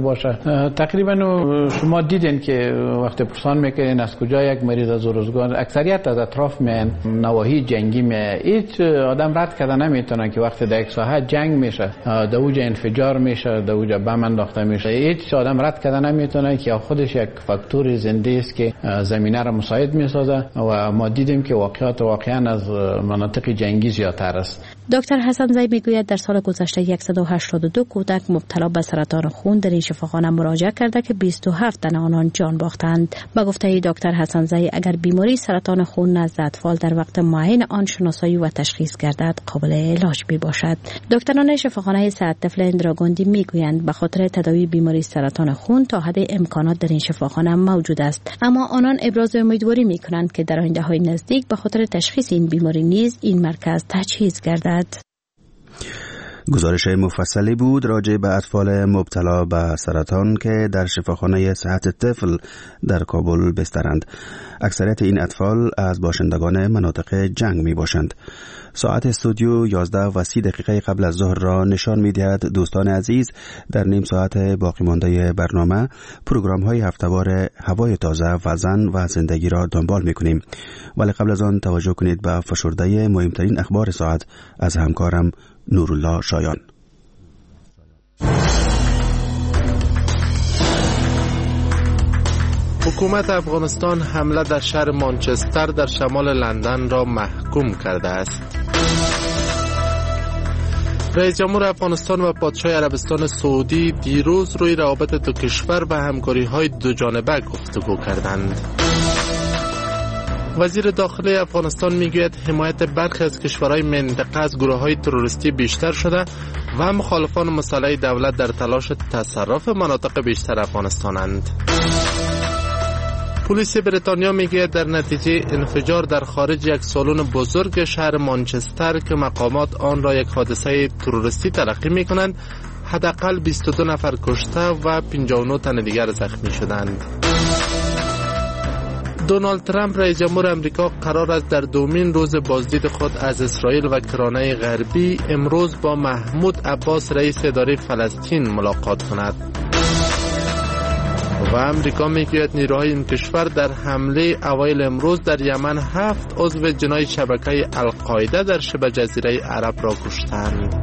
باشه. تقریبا شما دیدین که وقتی پرسان میکنین از کجا یک مریض از ارزگان، اکثریت از اطراف میان، نواحی جنگی میان. هیچ آدم رد کرده نمیتونه که وقتی در یک ساحه جنگ میشه، در اوج انفجار میشه، در اوج بم انداخته میشه، هیچ آدم رد کرده نمیتونه که خودش یک فاکتور زنده است که زمینه را مساعد میسازه و ما دیدیم که واقعیت واقعا از مناطق جنگی زیادتر است. دکتر حسنزی میگوید در سال گذشته 182 کودک مبتلا به سرطان خون در این شفاخانه مراجعه کرده که 27 تن آنان جان باختند. به گفته دکتر حسنزی اگر بیماری سرطان خون نزد اطفال در وقت معین آن شناسایی و تشخیص گردد قابل علاج می باشد. دکتران شفاخانه سعد طفل اندراگاندی میگویند به خاطر تداوی بیماری سرطان خون تا حد امکانات در این شفاخانه موجود است، اما آنان ابراز امیدواری میکنند که در آینده‌های نزدیک به خاطر تشخیص این بیماری نیز این مرکز تجهیز گردد. گزارش مفصلی بود راجع به اطفال مبتلا به سرطان که در شفاخانه صحت طفل در کابل بسترند. اکثریت این اطفال از باشندگان مناطق جنگ می باشند. ساعت استودیو 11:30 قبل از ظهر را نشان می دهد. دوستان عزیز، در نیم ساعت باقی مانده برنامه پروگرام های هفته‌وار هوای تازه و زن و زندگی را دنبال می کنیم، ولی قبل از آن توجه کنید به فشرده مهمترین اخبار ساعت از همکارم نورالله شایان. حکومت افغانستان حمله در شهر مانچستر در شمال لندن را محکوم کرده است. رئیس جمهور افغانستان و پادشاه عربستان سعودی دیروز روی روابط دو کشور و همکاری‌های دو جانبه گفتگو کردند. وزیر داخلی افغانستان میگوید حمایت برخی از کشورهای منطقه از گروه‌های تروریستی بیشتر شده و مخالفان مسلح دولت در تلاش تصرف مناطق بیشتر افغانستانند. پلیس بریتانیا میگوید در نتیجه انفجار در خارج یک سالن بزرگ شهر مانچستر که مقامات آن را یک حادثه تروریستی تلقی میکنند، حداقل 22 نفر کشته و 59 تن دیگر زخمی شدند. دونالد ترامپ رئیس جمهور امریکا قرار است در دومین روز بازدید خود از اسرائیل و کرانه غربی امروز با محمود عباس رئیس اداره فلسطین ملاقات کند. و امریکا میگوید نیروهای این کشور در حمله اوایل امروز در یمن 7 عضو جناح شبکه القاعده در شبه جزیره عرب را کشتند.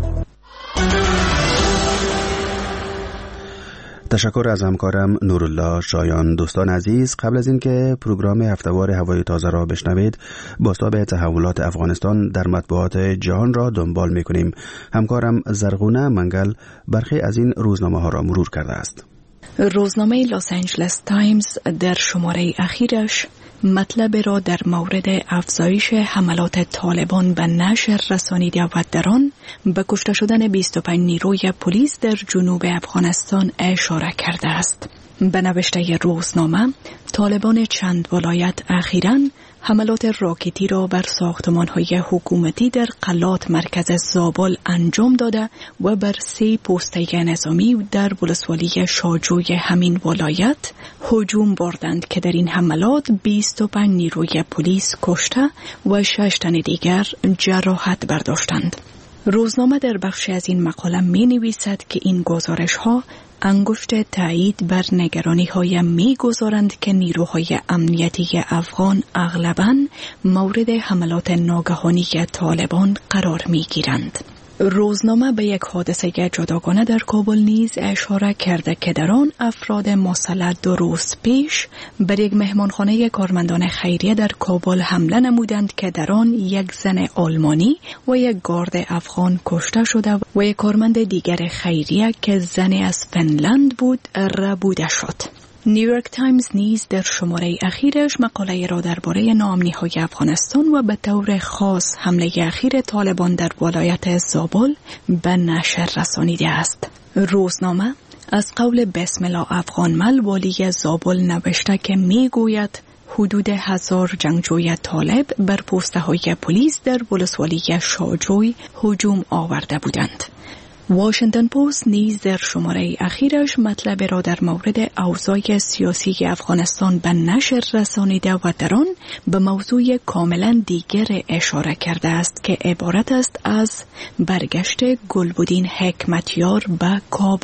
تشکر از همکارم نورالله شایان. دوستان عزیز، قبل از اینکه پروگرام هفته‌وار هوای تازه را بشنوید، بازتاب تحولات افغانستان در مطبوعات جهان را دنبال می‌کنیم. همکارم زرغونه منگل برخی از این روزنامه ها را مرور کرده است. روزنامه لس آنجلس تایمز در شماره اخیرش مطلب را در مورد افزایش حملات طالبان به نشر رسانیده و در آن به کشته شدن 25 نیروی پلیس در جنوب افغانستان اشاره کرده است. به نوشته روزنامه، طالبان چند ولایت اخیراً حملات راکتی را بر ساختمان‌های حکومتی در قلات مرکز زابل انجام داده و بر 3 پوسته نظامی در ولسوالی شاجوی همین ولایت هجوم بردند که در این حملات 25 نیروی پلیس کشته و 6 تن دیگر جراحت برداشتند. روزنامه در بخش از این مقاله می نویسد که این گزارش ها انگشت تایید بر نگرانی های می گذارند که نیروهای امنیتی افغان اغلباً مورد حملات ناگهانی طالبان قرار می گیرند. روزنامه به یک حادثه جداگانه در کابل نیز اشاره کرده که در آن افراد مسلح 2 روز پیش بر یک مهمانخانه کارمندان خیریه در کابل حمله نمودند که در آن یک زن آلمانی و یک گارد افغان کشته شده و یک کارمند دیگر خیریه که زنی از فنلند بود ربوده شد. نیویورک تایمز نیز در شماره اخیرش مقاله را درباره ناامنی‌های افغانستان و به طور خاص حمله اخیر طالبان در ولایت زابل به نشر رسانیده است. روزنامه از قول بسم الله افغانمل والی زابل نوشته که میگوید حدود 1000 جنگجوی طالب بر پوسته‌های پلیس در ولسوالی شاجوی هجوم آورده بودند. واشنگتن پست نیز در شماره اخیرش مطلب را در مورد اوضاع سیاسی افغانستان به نشر رسانیده و در آن به موضوع کاملا دیگر اشاره کرده است که عبارت است از برگشت گلبدین حکمتیار به کابل.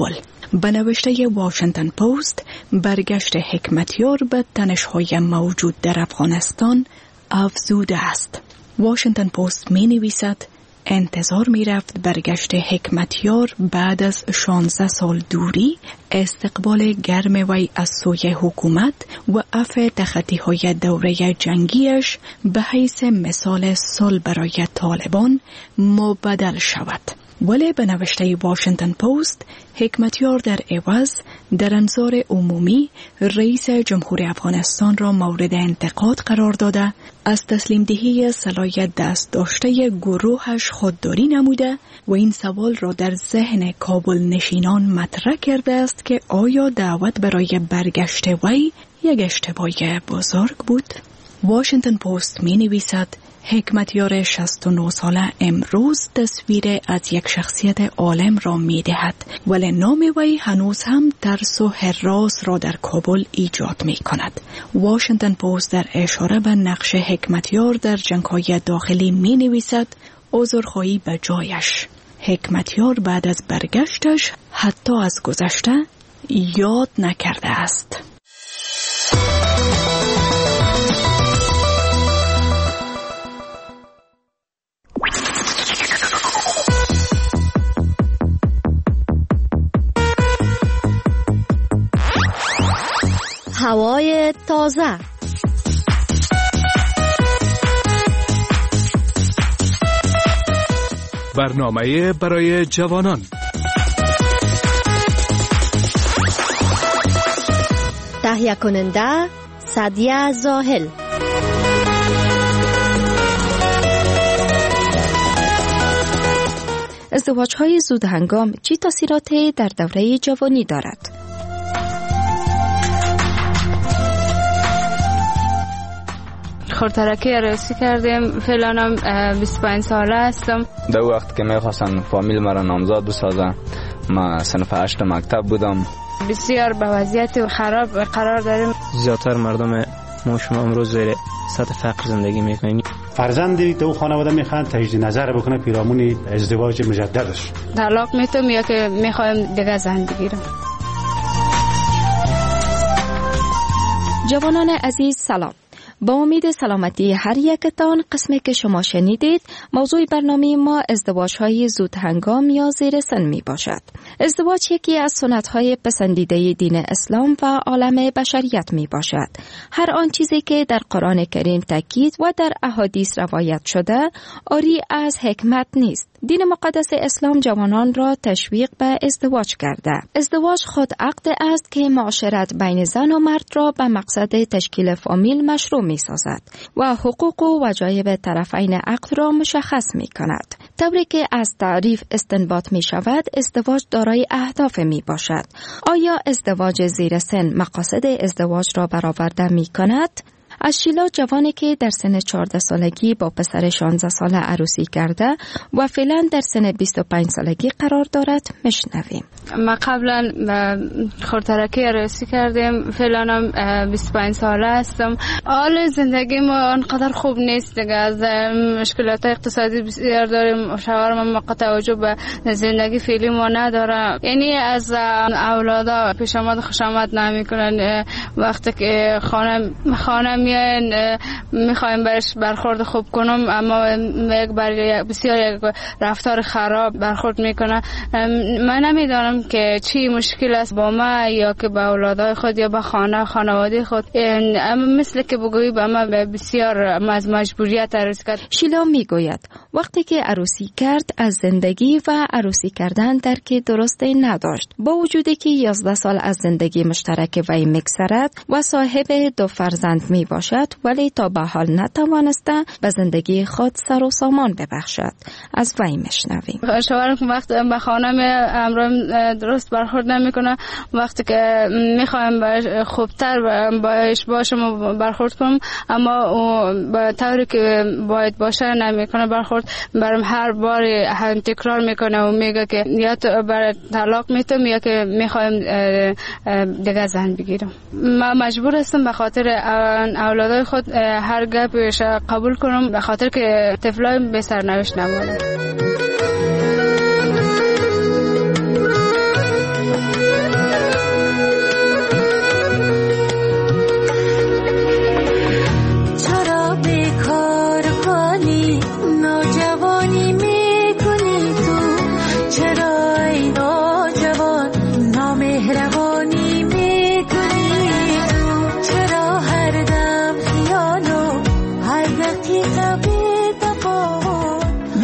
به نوشته واشنگتن پست، برگشت حکمتیار به تنش‌های موجود در افغانستان افزوده است. واشنگتن پست می نویسد انتظار می رفت برگشت حکمتیار بعد از 16 سال دوری، استقبال گرم وی از سوی حکومت و عفو تخطی‌های دوره جنگیش به حیث مثال صلح برای طالبان مبدل شود. ولی به نوشته واشنگتن پست، حکمتیار در عوض در انظار عمومی رئیس جمهور افغانستان را مورد انتقاد قرار داده، از تسلیم دهی سلاح دست داشته گروهش خودداری نموده و این سوال را در ذهن کابل نشینان مطرح کرده است که آیا دعوت برای برگشت وی یک اشتباه بزرگ بود؟ واشنگتن پست می نویسد حکمتیار 69 ساله امروز تصویر از یک شخصیت عالم را می دهد، ولی نام وی هنوز هم ترس و هراس را در کابل ایجاد می کند. واشنگتن پست در اشاره به نقش حکمتیار در جنگ‌های داخلی می نویسد عذرخواهی به جایش. حکمتیار بعد از برگشتش حتی از گذشته یاد نکرده است. هوای تازه. برنامه برای جوانان. تهیه کننده سعدیه زاهل. ازدواج‌های زود هنگام چه تاثیراتی در دوره جوانی دارد؟ خودترکی عروسی کردیم. فعلا 25 ساله هستم. در وقت که میخواستن فامیل مرا نامزد بسازن، ما صنف 8 مکتب بودم. بسیار به وضعیت خراب قرار داریم. زیادتر مردم ما شما امروز زیر سطح فقر زندگی میکنیم. فرزندی تو خانواده میخوان تجدید نظر بکنه پیرامون ازدواج مجددش. طلاق میتونم یا که میخوایم دیگه زن بگیرم. جوانان عزیز سلام. با امید سلامتی هر یکتان، قسمی که شما شنیدید موضوع برنامه ما ازدواج‌های زود هنگام یا زیر سن می باشد. ازدواج یکی از سنت‌های پسندیده دین اسلام و عالم بشریت می باشد. هر آن چیزی که در قرآن کریم تاکید و در احادیث روایت شده عاری از حکمت نیست. دین مقدس اسلام جوانان را تشویق به ازدواج کرده. ازدواج خود عقد است که معاشرت بین زن و مرد را به مقصد تشکیل فامیل مشروع می سازد و حقوق و وجایب طرفین عقد را مشخص می کند. طوری که از تعریف استنباط می شود ازدواج دارای اهداف می باشد. آیا ازدواج زیر سن مقاصد ازدواج را برآورده می کند؟ از شیلا جوانی که در سن 14 سالگی با پسر 16 ساله عروسی کرده و فعلا در سن 25 سالگی قرار دارد میشنویم. ما قبلا خودترکی عروسی کردیم. فعلا 25 ساله هستم. حال زندگی ما آنقدر خوب نیست دیگه. از مشکلات اقتصادی بسیار داریم. شوهرم ما توجه به زندگی فعلی ما نداره. یعنی از اولادا پیش آمد خوش آمد نمیکنن. وقتی که خانه میاین میخوایم برش برخورد خوب کنم، اما بسیار یک رفتار خراب برخورد میکنه. من نمیدانم که چی مشکل است با ما یا که با اولادای خود یا با خانواده خود. اما مثل که بگویی با ما بسیار از مجبوریت عروسی کرد. شیلا میگوید وقتی که عروسی کرد از زندگی و عروسی کردن درک درستی نداشت. با وجودی که 11 سال از زندگی مشترک وی میگذرد و صاحب 2 فرزند می باشد، ولی تا به حال نتوانسته به زندگی خود سر و سامان ببخشد. از وی میشنویم. شوهرم وقت به خانه امرم درست برخورد نمیکنه. وقتی که میخوایم خوبتر باش باشم برخورد کنم، اما به طوری که باید باشه نمیکنه برخورد. برام هر بار هم تکرار میکنه و میگه که یا تو برای طلاق میتونم یا که میخوایم دیگه زن بگیرم. من مجبور هستم به خاطر اولادای خود هر گپش قبول کنم، به خاطر که طفلای به سرنوشت نمونن.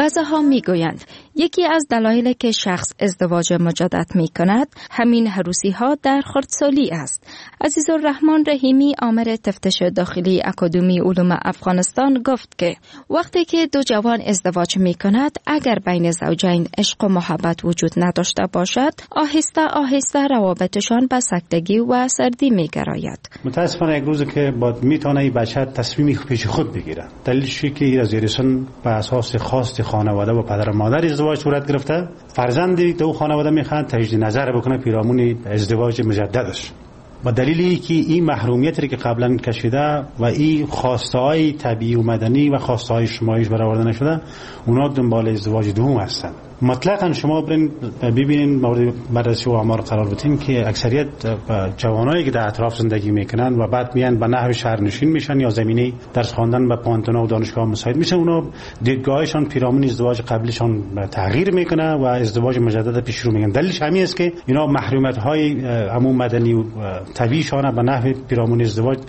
بعضی‌ها میگویند یکی از دلایلی که شخص ازدواج مجدد میکند همین عروسی‌ها در خردسالی است. عزیزالرحمن رحیمی آمر تفتیش داخلی اکادمی علوم افغانستان گفت که وقتی که دو جوان ازدواج میکند اگر بین زوجین عشق و محبت وجود نداشته باشد آهسته آهسته روابطشان به سکتگی و سردی میگراید. متاسفانه یک روز که میتونه این بچه تصمیمی پیش خود بگیره. دلیلش که این از ایرسون به اساس خواست خانواده و پدر و مادر ازدواج صورت گرفته. فرزندی دو خانواده میخوان تجدید نظر بکنه پیرامون ازدواج مجددش. با دلیلی که این محرومیتی که قبلا کشیده و این خواسته‌های طبیعی و مدنی و خواسته‌های اجتماعیش برآورده نشده، اونا دنبال ازدواج دوم هستند. مطلقاً شما ببینید مورد بررسی و آمار قرار بدین که اکثریت جوانایی که در اطراف زندگی میکنن و بعد میان به نحو شهرنشین میشن یا زمینه درس خواندن به پانتونا و دانشگاه مساعد میشن، اونا دیدگاهشان پیرامون ازدواج قبلیشان تغییر میکنه و ازدواج مجدد پیش رو میگن. دلیلش همین است که اینا محرومیت‌های عموم مدنی و طبیعیشان به نحو پیرامون ازدواج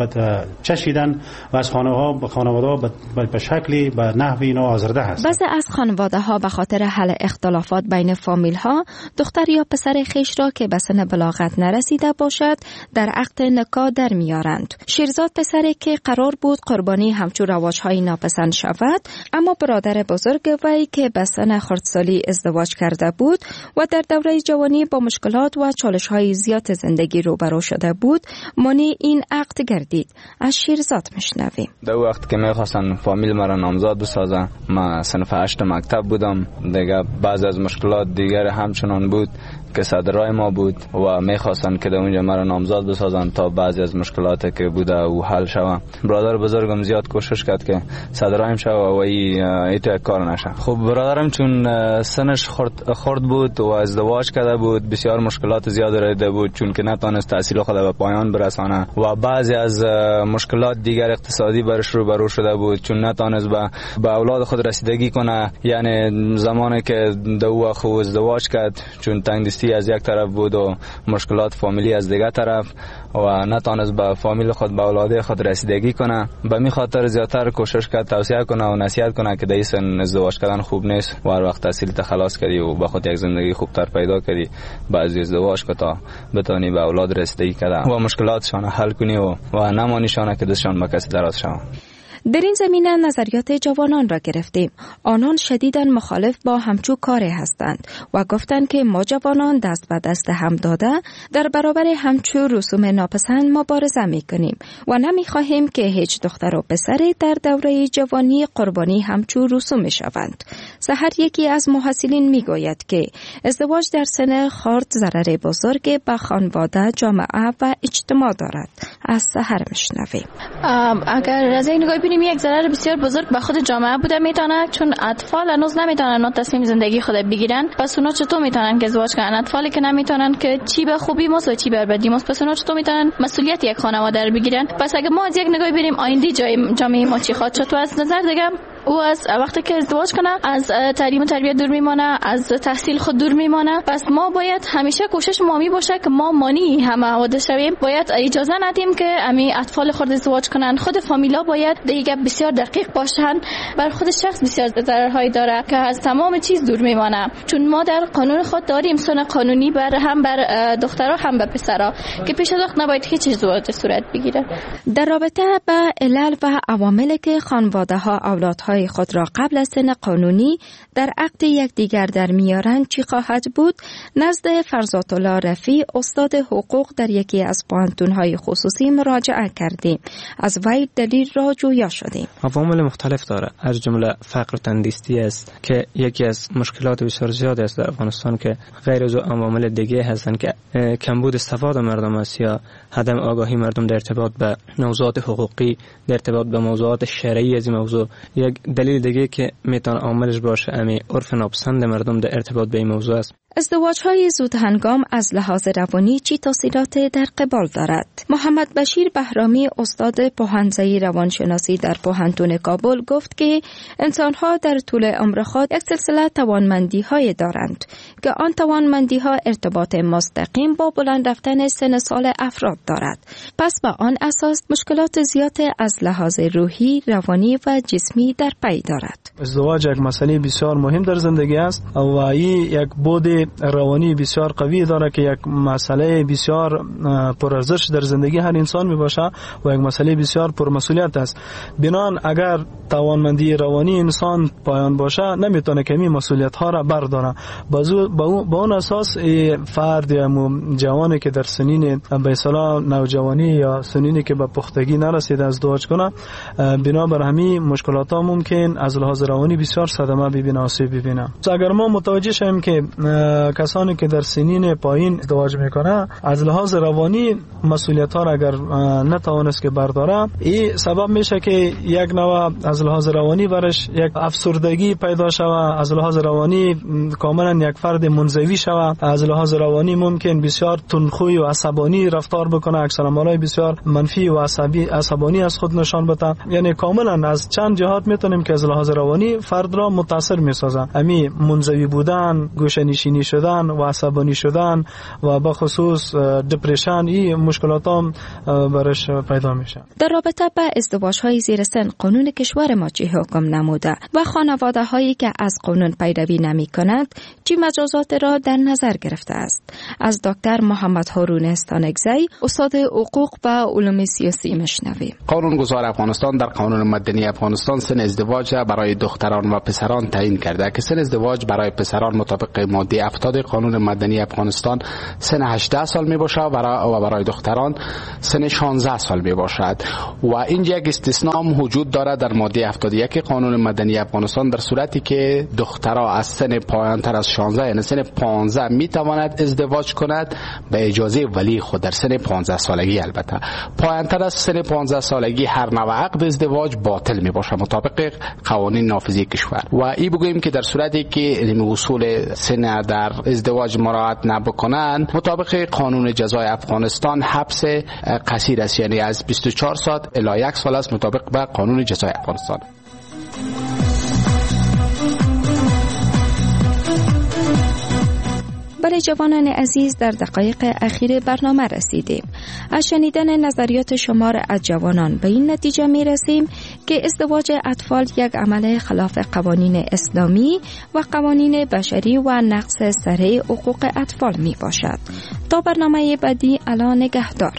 چشیدن و از خانواده به شکلی به نحو اینا آزرده هستند. بعضی از خانواده‌ها به خاطر حل اختلافات بین فامیل‌ها دختر یا پسر خویش را که به سن بلاغت نرسیده باشد در عقد نکاح در میارند. شیرزاد پسری که قرار بود قربانی همچون رواج‌های ناپسند شود، اما برادر بزرگ وی که به سن خردسالی ازدواج کرده بود و در دوره جوانی با مشکلات و چالش‌های زیاد زندگی روبرو شده بود، مانع این عقد گردید. از شیرزاد میشنویم. در وقت که می‌خواستن فامیل مرا نامزاد بسازن، من صنف 8 مکتب بودم. دیگه بعض از مشکلات دیگر همچنان بود که صدرای ما بود و میخواستن که در اونجا مرا نامزاد بسازن تا بعضی از مشکلاتی که بوده و حل شوه. برادر بزرگم زیاد کوشش کرد که صدرایم شوه و ایت کار نشه. خب برادرم چون سنش خرد بود و ازدواج کرده بود، بسیار مشکلات زیاد دیده بود چون که نتونست تحصیل خود به پایان برسانه و بعضی از مشکلات دیگر اقتصادی برش روبرو شده بود چون نتونست به اولاد خود رسیدگی کنه. یعنی زمانی که دو خو ازدواج کرد چون تنگدستی از یک طرف بود و مشکلات فامیلی از دیگر طرف و نتونست به فامیل خود به اولاد خود رسیدگی کنه، به می خاطر زیادتر کوشش کرد توصیه کنه و نصیحت کنه که در سن ازدواج کردن خوب نیست و هر وقت تحصیل خلاص کردی و به خود یک زندگی خوبتر پیدا کردی بعد ازدواج که تا بتونی به اولاد رسیدگی کردن و مشکلاتشان حل کنی و نمانیشان که دستشان به کسی دراز شوند. در این زمینه نظریات جوانان را گرفتیم. آنان شدیداً مخالف با همچو کار هستند و گفتند که ما جوانان دست به دست هم داده در برابر همچو رسوم ناپسند مبارزه میکنیم و نمیخواهیم که هیچ دختر و پسری در دوره جوانی قربانی همچو رسوم شوند. سحر یکی از محصلین میگوید که ازدواج در سن خرد ضرر بزرگ به خانواده، جامعه و اجتماع دارد. از سحر میشنویم. اگر از این نگاه ببینیم یک ضرر بسیار بزرگ به خود جامعه بوده میتونه، چون اطفال هنوز نمیتونن تصمیم زندگی خود بگیرن. پس اونا چطور میتونن که ازدواج کنن؟ اطفالی که نمیتونن که چی به خوبی ماست و چی به بدی ماست، پس اونا چطور میتونن مسئولیت یک خانواده رو بگیرن؟ پس اگه ما از یک نگاه بریم آینده جامعه ما چی خواهد شد، و از نظر دیگه او از وقتی که ازدواج کنه از تعلیم و تربیت دور میمانه، از تحصیل خود دور میمانه. پس ما باید همیشه کوشش ما می باشه که ما مانی همه حوادث شویم. باید اجازه ندیم که امی اطفال خود ازدواج کنن. خود فامیلا باید دیگه بسیار دقیق باشن. بر خود شخص بسیار ضررهایی داره که از تمام چیز دور میمانه، چون ما در قانون خود داریم سن قانونی هم بر دخترها هم بر پسرها که پیش از وقت نباید هیچ ازدواج صورت بگیره. در رابطه با علل و عواملی که خانواده‌ها اولادهای خود را قبل از سن قانونی در عقد یکدیگر در میارند چی خواهد بود؟ نزد فرزاد الله رفیع استاد حقوق در یکی از پانتون‌های خصوصی مراجعه کردیم. از وی دلیل را جویا شدیم. عوامل مختلف داره، از جمله فقر و تندرستی است که یکی از مشکلات بسیار زیاد است در افغانستان که غیر از عوامل دیگه هستند که کمبود سواد مردم است یا عدم آگاهی مردم در ارتباط به موضوعات حقوقی، در ارتباط به موضوعات شرعی از این موضوع. یک دلیل دیگه که میتونه عاملش باشه عرف ناپسند مردم در ارتباط به این موضوع است. ازدواج‌های زود هنگام از لحاظ روانی چی تاثیرات در قبال دارد؟ محمد بشیر بهرامی استاد پوهن‌زایی روانشناسی در پوهنتون کابل گفت که انسان‌ها در طول عمر خود یک سلسله توانمندی‌های دارند که آن توانمندی‌ها ارتباط مستقیم با بلند رفتن سن سال افراد دارد. پس با آن اساس مشکلات زیاد از لحاظ روحی، روانی و جسمی در پی دارد. ازدواج یک مسئله بسیار مهم در زندگی است و این یک بود روانی بسیار قوی داره که یک مسئله بسیار پرارزش در زندگی هر انسان می باشه و یک مسئله بسیار پرمسئولیت است. بنان اگر توانمندی روانی انسان پایان باشه نمیتونه که این مسئولیت ها را برداره. با اون اساس فرد یا جوانی که در سنین به اصطلاح نوجوانی یا سنینی که به پختگی نرسیده ازدواج کنه، بنابر همین مشکلات ها ممکن از لحاظ روانی بسیار صدمه ببینه، آسیب ببینه. اگر ما متوجه شیم که کسانی که در سنین پایین ازدواج میکنه از لحاظ روانی مسئولیت ها را اگر نتوانست که برداره، این سبب میشه که یک نوع از لحاظ روانی برش یک افسردگی پیدا شوه، از لحاظ روانی کاملا یک فرد منزوی شوه، از لحاظ روانی ممکن بسیار تندخوی و عصبانی رفتار بکنه، اکثرمالای بسیار منفی و عصبانی از خود نشان بده. یعنی کاملا از چند جهات میتونیم که از لحاظ روانی فرد را متاثر میسازه. امی منزوی بودن، گوشه‌نشینی شدن و عصبانی شدن و به خصوص دپرشن، این مشکلات هم برش پیدا میشه. در رابطه با ازدواج‌های زیر سن قانون کشور ما چه حکم نموده و خانواده‌هایی که از قانون پیروی نمی‌کنند چه مجازات را در نظر گرفته است؟ از دکتر محمد هارون استانگزی استاد حقوق و علوم سیاسی مشنویم. قانونگذار افغانستان در قانون مدنی افغانستان سن ازدواج برای دختران و پسران تعیین کرده که سن ازدواج برای پسران مطابق ماده 70 قانون مدنی افغانستان سن 18 سال می باشد و برای دختران سن 16 سال می باشد و اینجا یک استثناء وجود دارد در ماده 71 قانون مدنی افغانستان در صورتی که دخترها از سن پایانتر از 16 یعنی سن 15 می تواند ازدواج کند به اجازه ولی خود در سن 15 سالگی. البته پایانتر از سن 15 سالگی هر نوع عقد ازدواج باطل می باشد مطابق قوانین نافذه کشور. و این بگوییم که در صورتی که اصول سن در ازدواج مراعات نبکنند مطابق قانون جزای افغانستان حبس قصیر است، یعنی از 24 ساعت الی 1 سال است مطابق با قانون جزای افغانستان. برای جوانان عزیز در دقایق اخیر برنامه رسیدیم. از شنیدن نظریات شما از جوانان به این نتیجه می رسیم که ازدواج اطفال یک عمل خلاف قوانین اسلامی و قوانین بشری و نقض صریح حقوق اطفال می باشد. تا برنامه بعدی، الا نگهدار.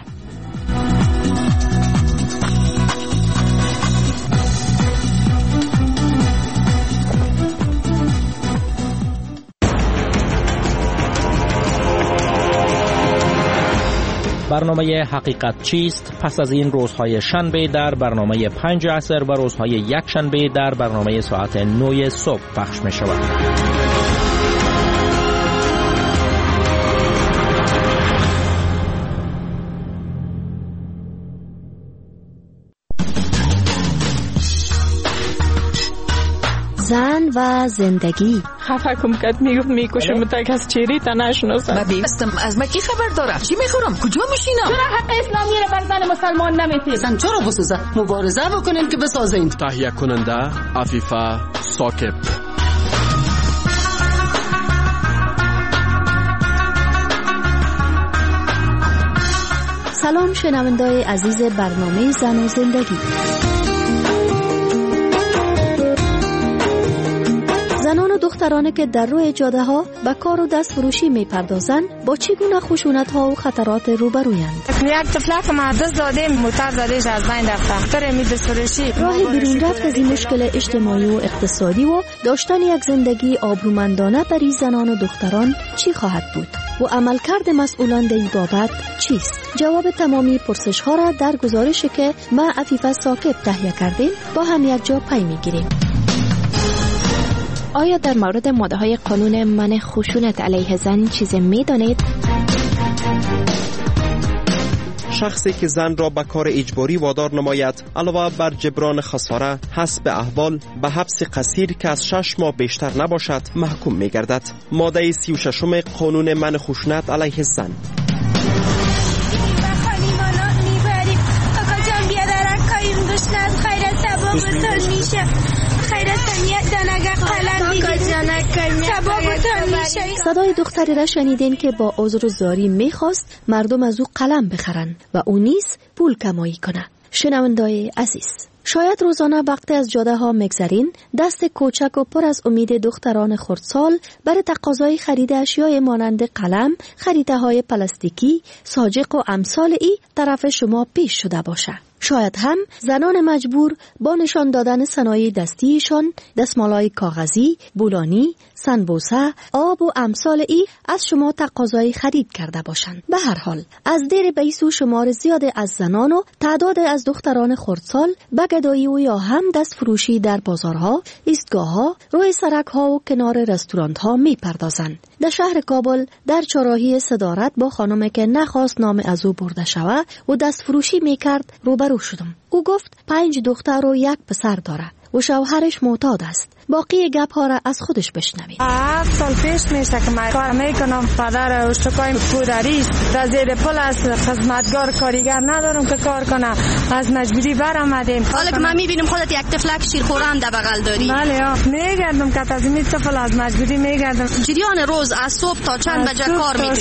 برنامه حقیقت چیست پس از این روزهای شنبه در برنامه 5 عصر و روزهای یک شنبه در برنامه ساعت 9 صبح پخش می شود. زن و زندگی. خفه کم کد میکشم تا کس چیری تا نشناسم. من بیستم از من کی خبر داره؟ چی میخورم؟ کجا میشینم؟ چرا حق اسلامی رو بر زن مسلمان نمیتید؟ زن چرا بسوزه؟ مبارزه بکنین که بسازین. تهیه کننده عفیفه ثاقب. سلام شنوندای عزیز برنامه زن و زندگی. زنان و دخترانی که در روی جاده ها به کار و دست فروشی می پردازند با چگونه خشونت ها و خطرات روبرویند. یک طفلک ما دست دادیم موتر زدیش از بین رفته. تر می دست فروشی. راه بیرون رفت از این مشکل اجتماعی و اقتصادی و داشتن یک زندگی آبرومندانه برای زنان و دختران چی خواهد بود و عملکرد مسئولان در این بابت چیست؟ جواب تمامی پرسش ها را در گزارشی که ما عفیفه ثاقب تهیه کردیم با هم یک جا پی می گیریم. آیا در مورد ماده‌های قانون منع خشونت علیه زن چیزی می‌دانید؟ شخصی که زن را به کار اجباری وادار نماید علاوه بر جبران خساره حسب احوال به حبس قصیر که از 6 ماه بیشتر نباشد محکوم می گردد. ماده 36 قانون منع خشونت علیه زن. صدای دختری را شنیدین که با عذر و زاری میخواست مردم از او قلم بخرن و او نیز پول کمایی کنه. شنوندای عزیز، شاید روزانه وقتی از جاده ها مگذرین دست کوچک و پر از امید دختران خردسال برای تقاضای خرید اشیای مانند قلم، خریده های پلاستیکی، ساجق و امثال ای طرف شما پیش شده باشه. شاید هم زنان مجبور با نشان دادن صنایع دستیشان، دستمالای کاغذی، بولانی، سنبوسه، آب و امثال ای از شما تقاضای خرید کرده باشند. به هر حال از دیر بیسو شمار زیاد از زنان و تعداد از دختران خردسال به گدایی و یا هم دست فروشی در بازارها، ایستگاه‌ها، روی سرک‌ها و کنار رستوران‌ها می‌پردازند. در شهر کابل در چهارراهی صدارت با خانمی که نخواست نام از او برده شود و دست فروشی می‌کرد روبرو شدم. او گفت 5 دختر و 1 پسر داره و شوهرش معتاد است. باقی گپ ها را از خودش بشنوید. 7 سال پیش میشه که من کار میکنم. پدر اشتکای پودری است. در زیر پل است. خدمتگار کاریگر ندارم که کار کنم. از مجبوری برآمدیم. حالا که من میبینیم خودت یک تفلک شیرخوره هم در بغل داری. بله میگردم که از این طفل از مجبوری میگردم. جریان روز از صبح تا چند بجه کار میکنی؟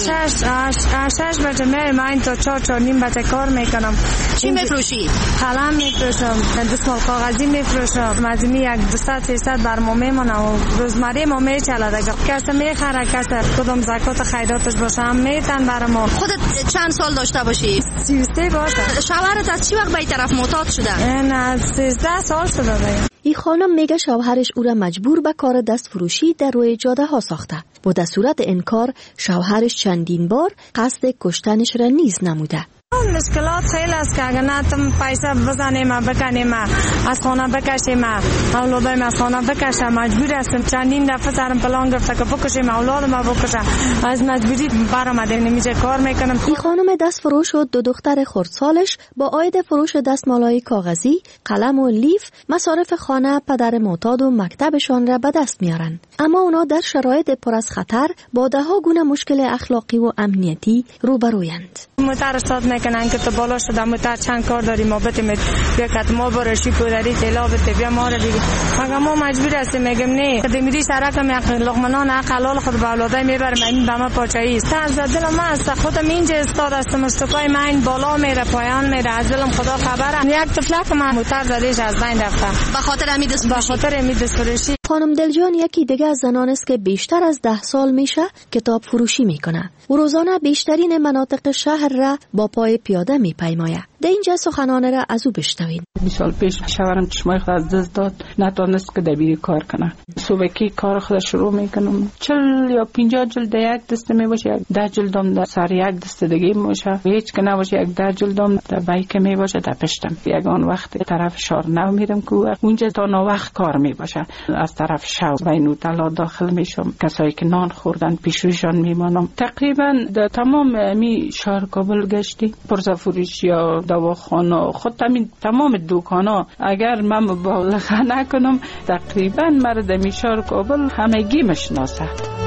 6 بجه میرم تا 4 نیم بجه کار میکنم. چی میفروشی؟ قلم میفروشم، دستمال کاغذی میفروشم. مزمی 200-300 برمو میمونه و روزمره ما میچله دیگه. کسی میخره، کسی کدوم زکات خیراتش باشه هم میتن برام. خودت چند سال داشته باشی؟ 33 باشه. شوهرت از چی وقت به این طرف معتاد شده؟ این از 13 سال شده دیگه. این خانم میگه شوهرش او را مجبور به کار دست فروشی در روی جاده ها ساخته. با در صورت انکار شوهرش چندین بار قصد کشتنش را نیز نموده. مشکلات خیلی است که اگر نه تم پیسه بزنیم بکنیم از خانه بکشیم اولادایم از خانه بکشم مجبور هستم. چندین دفعه سرم پلان گرفته که بکشیم اولادم بکشم. از مجبوری برآمدیم نمیشه کار میکنم. این خانم دست فروش و 2 دختر خردسالش با عاید فروش دستمالای کاغذی، قلم و لیف مصارف خانه، پدر معتاد و مکتبشان را به دست میارن. اما اونا در شرایط پر از خطر با 10 گونه مشکل اخلاقی و امنیتی روبرویند. موتر استاد میکنن که تو بالا شده موتر چند کار داری ما بتیم بیاکت ما برشی پودری تلا بته بیا ما رو دیگه. مگه ما مجبور هستیم میگم نه که میری سرکم یک لقمه حلال خود به اولادای میبرم. این به ما پاچایی است. از دل ما است. خودم اینجا استاد هستم. اشتکای من بالا میره پایان میره. از دلم خدا خبره. یک تفلک من موتر زدیش از بین رفتم به خاطر امید فروشی. خانم دلجان یکی دیگه از زنان است که بیشتر از 10 سال میشه کتاب فروشی میکنه و روزانه بیشترین مناطق شهر را با پای پیاده میپیماید. در اینجا سخنان را از او بشنوید. 20 سال پیش شوهرم چشمای خود از دست داد، نتونست که دبیری کار کنه. صبحی کار خود شروع میکنم. 40 یا 50 جلد یک دسته میباشه، 10 جلدم در سر یک دسته دیگه میباشه. هیچ که نباشه 10 جلدم در بایک میباشه در پشتم. یگان وقت طرف شار نو میرم که اونجا تا نو وقت کار میباشه. از طرف شو بین تلا داخل میشم. کسایی که نان خوردن پیشوشان میمانم. تقریبا در تمام می شهر کابل گشتی. پرزا فروش یا دواخانه خود تمام دکانا اگر من مبالغه نکنم تقریبا مرد میشار کابل همگی مشناسد.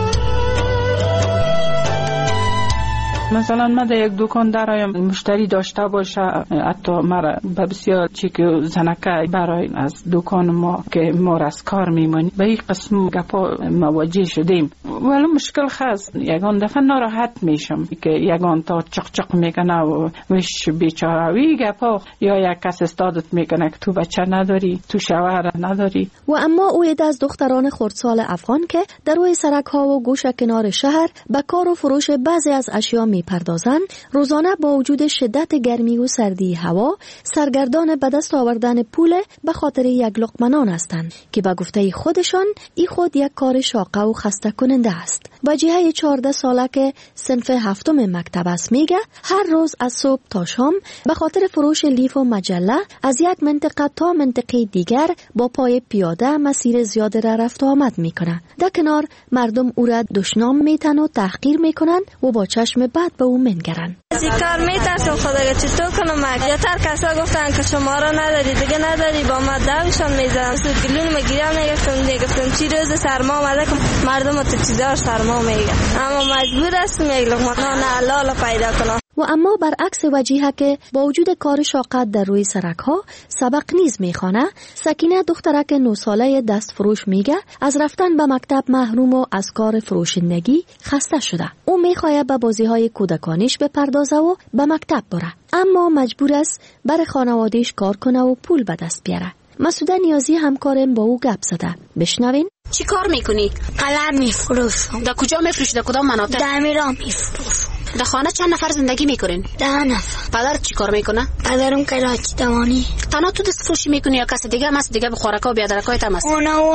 مثلا من در یک دکان درایم مشتری داشته باشه حتی مرا به بسیار چی که زنکه برای از دکان ما که ما از کار میمونیم به این قسم گپا مواجه شدیم ولی مشکل خاص یگان دفعه ناراحت میشم که یگان تا چق میکنه و وش بیچاره‌وی گپا یا یک کس استادت میکنه که تو بچه نداری تو شوهر نداری. و اما او از دختران خردسال افغان که در روی سرک ها و گوشه کنار شهر به کار و فروش بعضی از اشیا میپردازند روزانه با وجود شدت گرمی و سردی هوا سرگردان به دست آوردن پول به خاطر یک لقمه نان هستند که به گفته خودشان ای خود یک کار شاقه و خسته کننده است. وجیه 14 ساله که صنف هفتم مکتب است میگه هر روز از صبح تا شام به خاطر فروش لیف و مجله از یک منطقه تا منطقه دیگر با پای پیاده مسیر زیاد را رفت و آمد میکنه. در کنار مردم او را دشنام میتن و تحقیر میکنن و با چشم بد به او منگرن. از این کار میترسم خدا چطور کنم. یا تر کسا گفتن که شما را نداری دیگه نداری با ما دعوشان میزنم. گلون مگیرم میگفتم چی روز سرما آمده که مردم تو چیزار سرما میگن، اما مجبور است یک لقمه نان حلال پیدا کنم. و اما برعکس وجیه که با وجود کار شاقت در روی سرک ها سبق نیز میخوانه، سکینه دخترک 9 ساله دست فروش میگه از رفتن به مکتب محروم و از کار فروشندگی خسته شده. او میخواد به بازی های کودکانیش بپردازه و به مکتب بره، اما مجبور است برای خانوادهش کار کنه و پول به دست بیاره. مسعوده نیازی همکارم با او گپ زده. بشنوین. چی کار میکنی؟ قلم میفروشم. در کجا میفروشی؟ در کدام مناطق؟ در میرام میفروشم. در خانه چند نفر زندگی میکنین؟ 10 نفر. پدرت چی کار میکنه؟ پدرم کراچی دوانی. تنها تو دست فروشی میکنی یا کس دیگه هم هست؟ دیگه بخورکا و بیادرکایت هم هست؟ اونا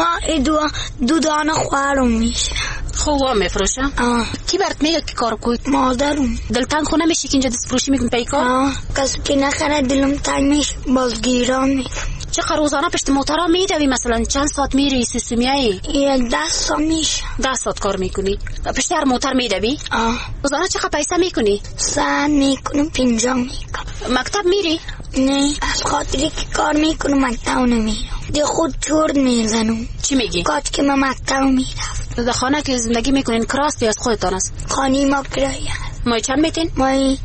دو دانه خوارم میشه. خواه میفروشه؟ کی برات میگه که کار کنی؟ مادرم. دلتنگ خونه میشه که اینجا دست فروشی میکنی پی کار؟ کسی که نخره دلم تنگ میشه بازگیران میکنم. چقدر روزانه پشت موترها میدوی؟ مثلا چند ساعت میری سوسمیایی؟ 10 ساعت میشه. 10 ساعت کار میکنی؟ پشت هر موتر میدوی؟ روزانه چقدر پیسه میکنی؟ 100 میکنم 50 میکنم. مکتب میری؟ نه، از خاطری که کار میکنم مکتب نمیرم. دی خود چرت میزنم. چی میگی؟ کاش که من مکتب میرفت. در خانه که زندگی میکنین کراست یا از خودتان است؟ خانه ما کرایه است. مای چند میتین؟ مای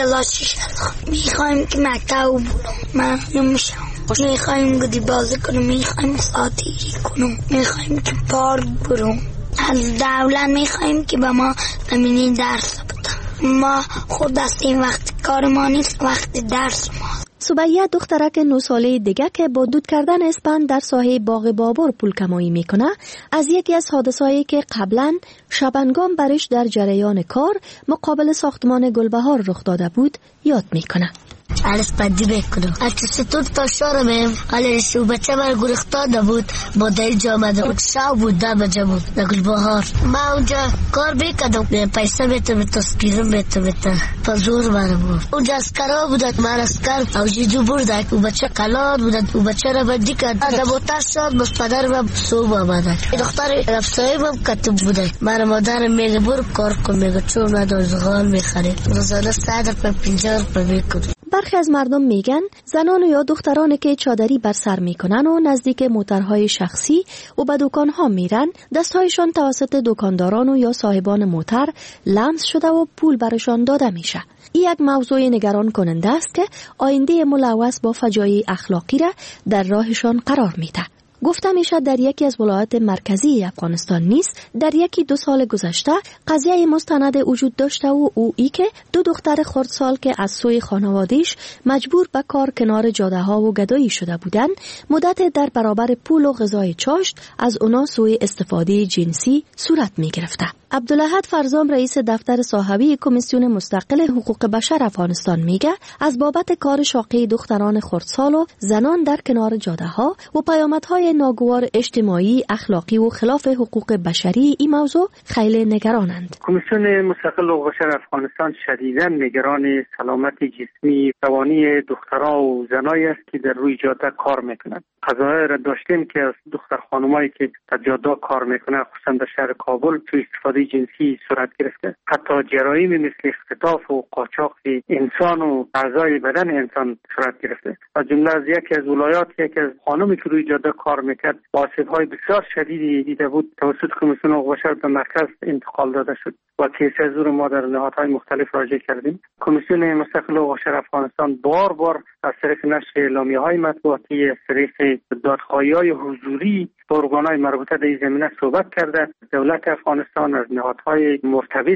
5000 میخوایم که مکتب برم. من نمیشم. میخوایم گدی بازی کنم، میخوایم ساتیری کنم، میخوایم که پارک برم. از دولت میخوایم که به ما زمینی درس بده. ما خود از این وقت کار ما نیست، وقت درس ما. سبیه دخترک 9 ساله دیگه که با دود کردن اسپند در ساحه باغ بابر پول کمایی میکنه، از یکی از حادثه‌ای که قبلا شبنگام برش در جریان کار مقابل ساختمان گلبهار رخ داده بود یاد میکنه. عرض بدی بکنم از ستون تا شارمیم علی شو بچه من گرختا بود با در جامده بود شاو بود در بجه بود در گلبهار. ما اونجا کار بکردم، پیسه بیتم تسکیرم بیتم پزور بره بود. اونجا اسکرها بودد، من اسکر او جیدو بردک. او بچه قلاد بودد، او بچه را بدی کرد از موتر شد. بس پدر من صوب آمده دختر رفسایی من کتب بوده. من مادر میگه برو کار کن، میگه چون ندار زغال میخرید روزانه 100 روپیه 50 روپیه میکنم. برخی از مردم میگن زنان یا دخترانی که چادری بر سر میکنن و نزدیک موترهای شخصی و به دکانها میرن، دستهایشان توسط دکانداران و یا صاحبان موتر لمس شده و پول برشان داده میشه. این یک موضوع نگران کننده است که آینده ملوث با فجایع اخلاقی را در راهشان قرار میده. گفته میشه در یکی از ولایات مرکزی افغانستان نیست در 1-2 سال گذشته قضیه مستند وجود داشته و او ای که 2 دختر خردسال که از سوی خانواده‌اش مجبور به کار کنار جاده ها و گدایی شده بودند، مدت در برابر پول و غذای چاشت از اونا سوی استفاده جنسی صورت می گرفته. عبدالاحد فرزام رئیس دفتر صاحبی کمیسیون مستقل حقوق بشر افغانستان میگه از بابت کار شاقی دختران خردسال و زنان در کنار جاده ها و پیامدهای ناگوار اجتماعی، اخلاقی و خلاف حقوق بشری این موضوع خیلی نگرانند. کمیسیون مستقل حقوق بشر افغانستان شدیداً نگران سلامت جسمی روانی دخترها و زنایی است که در روی جاده کار میکنند. قضایای را داشتیم که از دختر خانمایی که در جاده کار میکنه خصوصا در شهر کابل تو استفاده جنسی صورت گرفته. حتی جرایم مثل اختطاف و قاچاق انسان و اعضای بدن انسان صورت گرفته. از جمله از یکی از ولایات یکی از خانمی که روی جاده کار میکرد آسیب‌های بسیار شدیدی دیده بود، توسط کمیسیون حقوق بشر به مرکز انتقال داده شد و کیس زور ما در نهادهای مختلف راجع کردیم. کمیسیون مستقل حقوق بشر افغانستان بار بار از طریق نشر اعلامیه‌های مطبوعاتی، از طریق دادخواهی‌های حضوری با ارگان‌های مربوطه در این زمینه صحبت کرده. دولت افغانستان از نهادهای مرتبط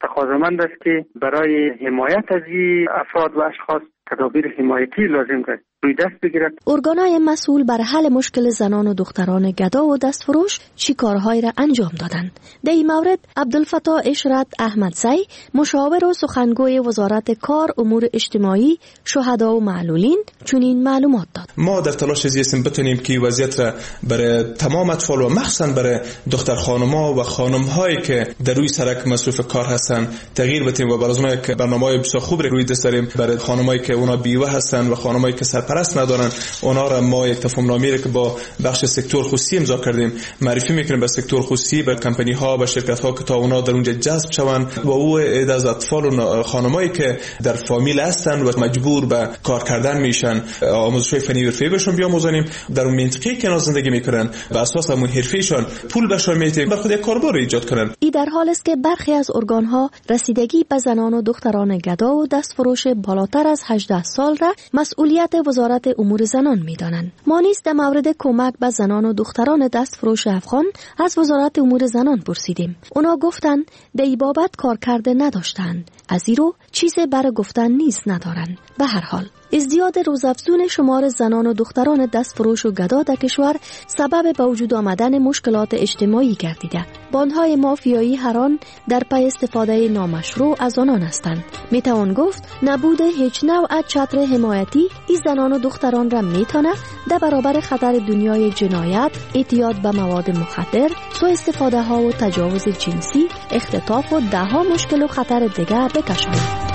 تقاضامند است که برای حمایت از این افراد و اشخاص تدابیر حمایتی لازم است. روی دست بگیرد. ارگان‌های مسئول بر حل مشکل زنان و دختران گدا و دستفروش چی کارهایی را انجام دادند؟ در این مورد عبدالفتاح اشرت احمدزی، مشاور و سخنگوی وزارت کار، امور اجتماعی، شهدا و معلولین چنین معلومات داد. ما در تلاش هستیم بتونیم که وضعیت را برای تمام اطفال و مخصوصا برای دختر خانم‌ها و خانم‌هایی که در روی سرک مصروف کار هستند تغییر بدیم و برای اونها که برنامه‌های بسیار خوب روی دست داریم برای خانم‌هایی که اونا بیوه هستند و خانم‌هایی که سرپرست ندارن، اونا را ما یک تفاهم‌نامه‌ای که با بخش سکتور خصوصی امضا کردیم معرفی می‌کنیم به سکتور خصوصی، به کمپانی‌ها و شرکت‌ها که تا اونا در اونجا جذب شوند و او عده از اطفال و خانم‌هایی که در فامیل هستند و مجبور به کار کردن میشن آموزش‌های فنی و حرفه‌ای بهشون بیاموزانیم، در اون منطقه‌ای که اینا زندگی می‌کنن بر اساس همون حرفه‌شون پول بهشون میدیم، بر خود یک کاربار ایجاد کنن. این در حال است که برخی از ارگان‌ها رسیدگی به زنان و دختران گدا و دستفروش بالاتر از 18 سال را مسئولیت وزارت امور زنان می‌دانند. ما نیز در مورد کمک به زنان و دختران دستفروش افغان از وزارت امور زنان پرسیدیم. اونا گفتند در این بابت کار کرده نداشتند، از ایرو چیزی برای گفتن نیز ندارند. به هر حال ازدیاد روزافزون شمار زنان و دختران دستفروش و گدا در کشور سبب به وجود آمدن مشکلات اجتماعی گردیده. باندهای مافیایی هر آن در پی استفاده نامشروع از آنان هستند. میتوان گفت نبود هیچ نوع چتر حمایتی این زنان و دختران را میتونه در برابر خطر دنیای جنایت، اعتیاد به مواد مخدر، سوء استفاده ها و تجاوز جنسی، اختطاف و ده ها مشکل و خطر دیگر بکشاند.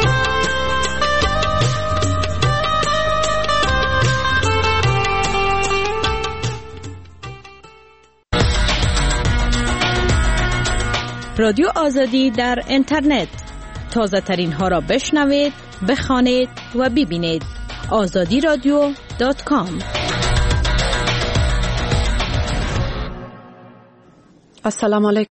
رادیو آزادی در اینترنت، تازه ترین ها را بشنوید، بخوانید و ببینید. azadiradio.com. السلام علیکم.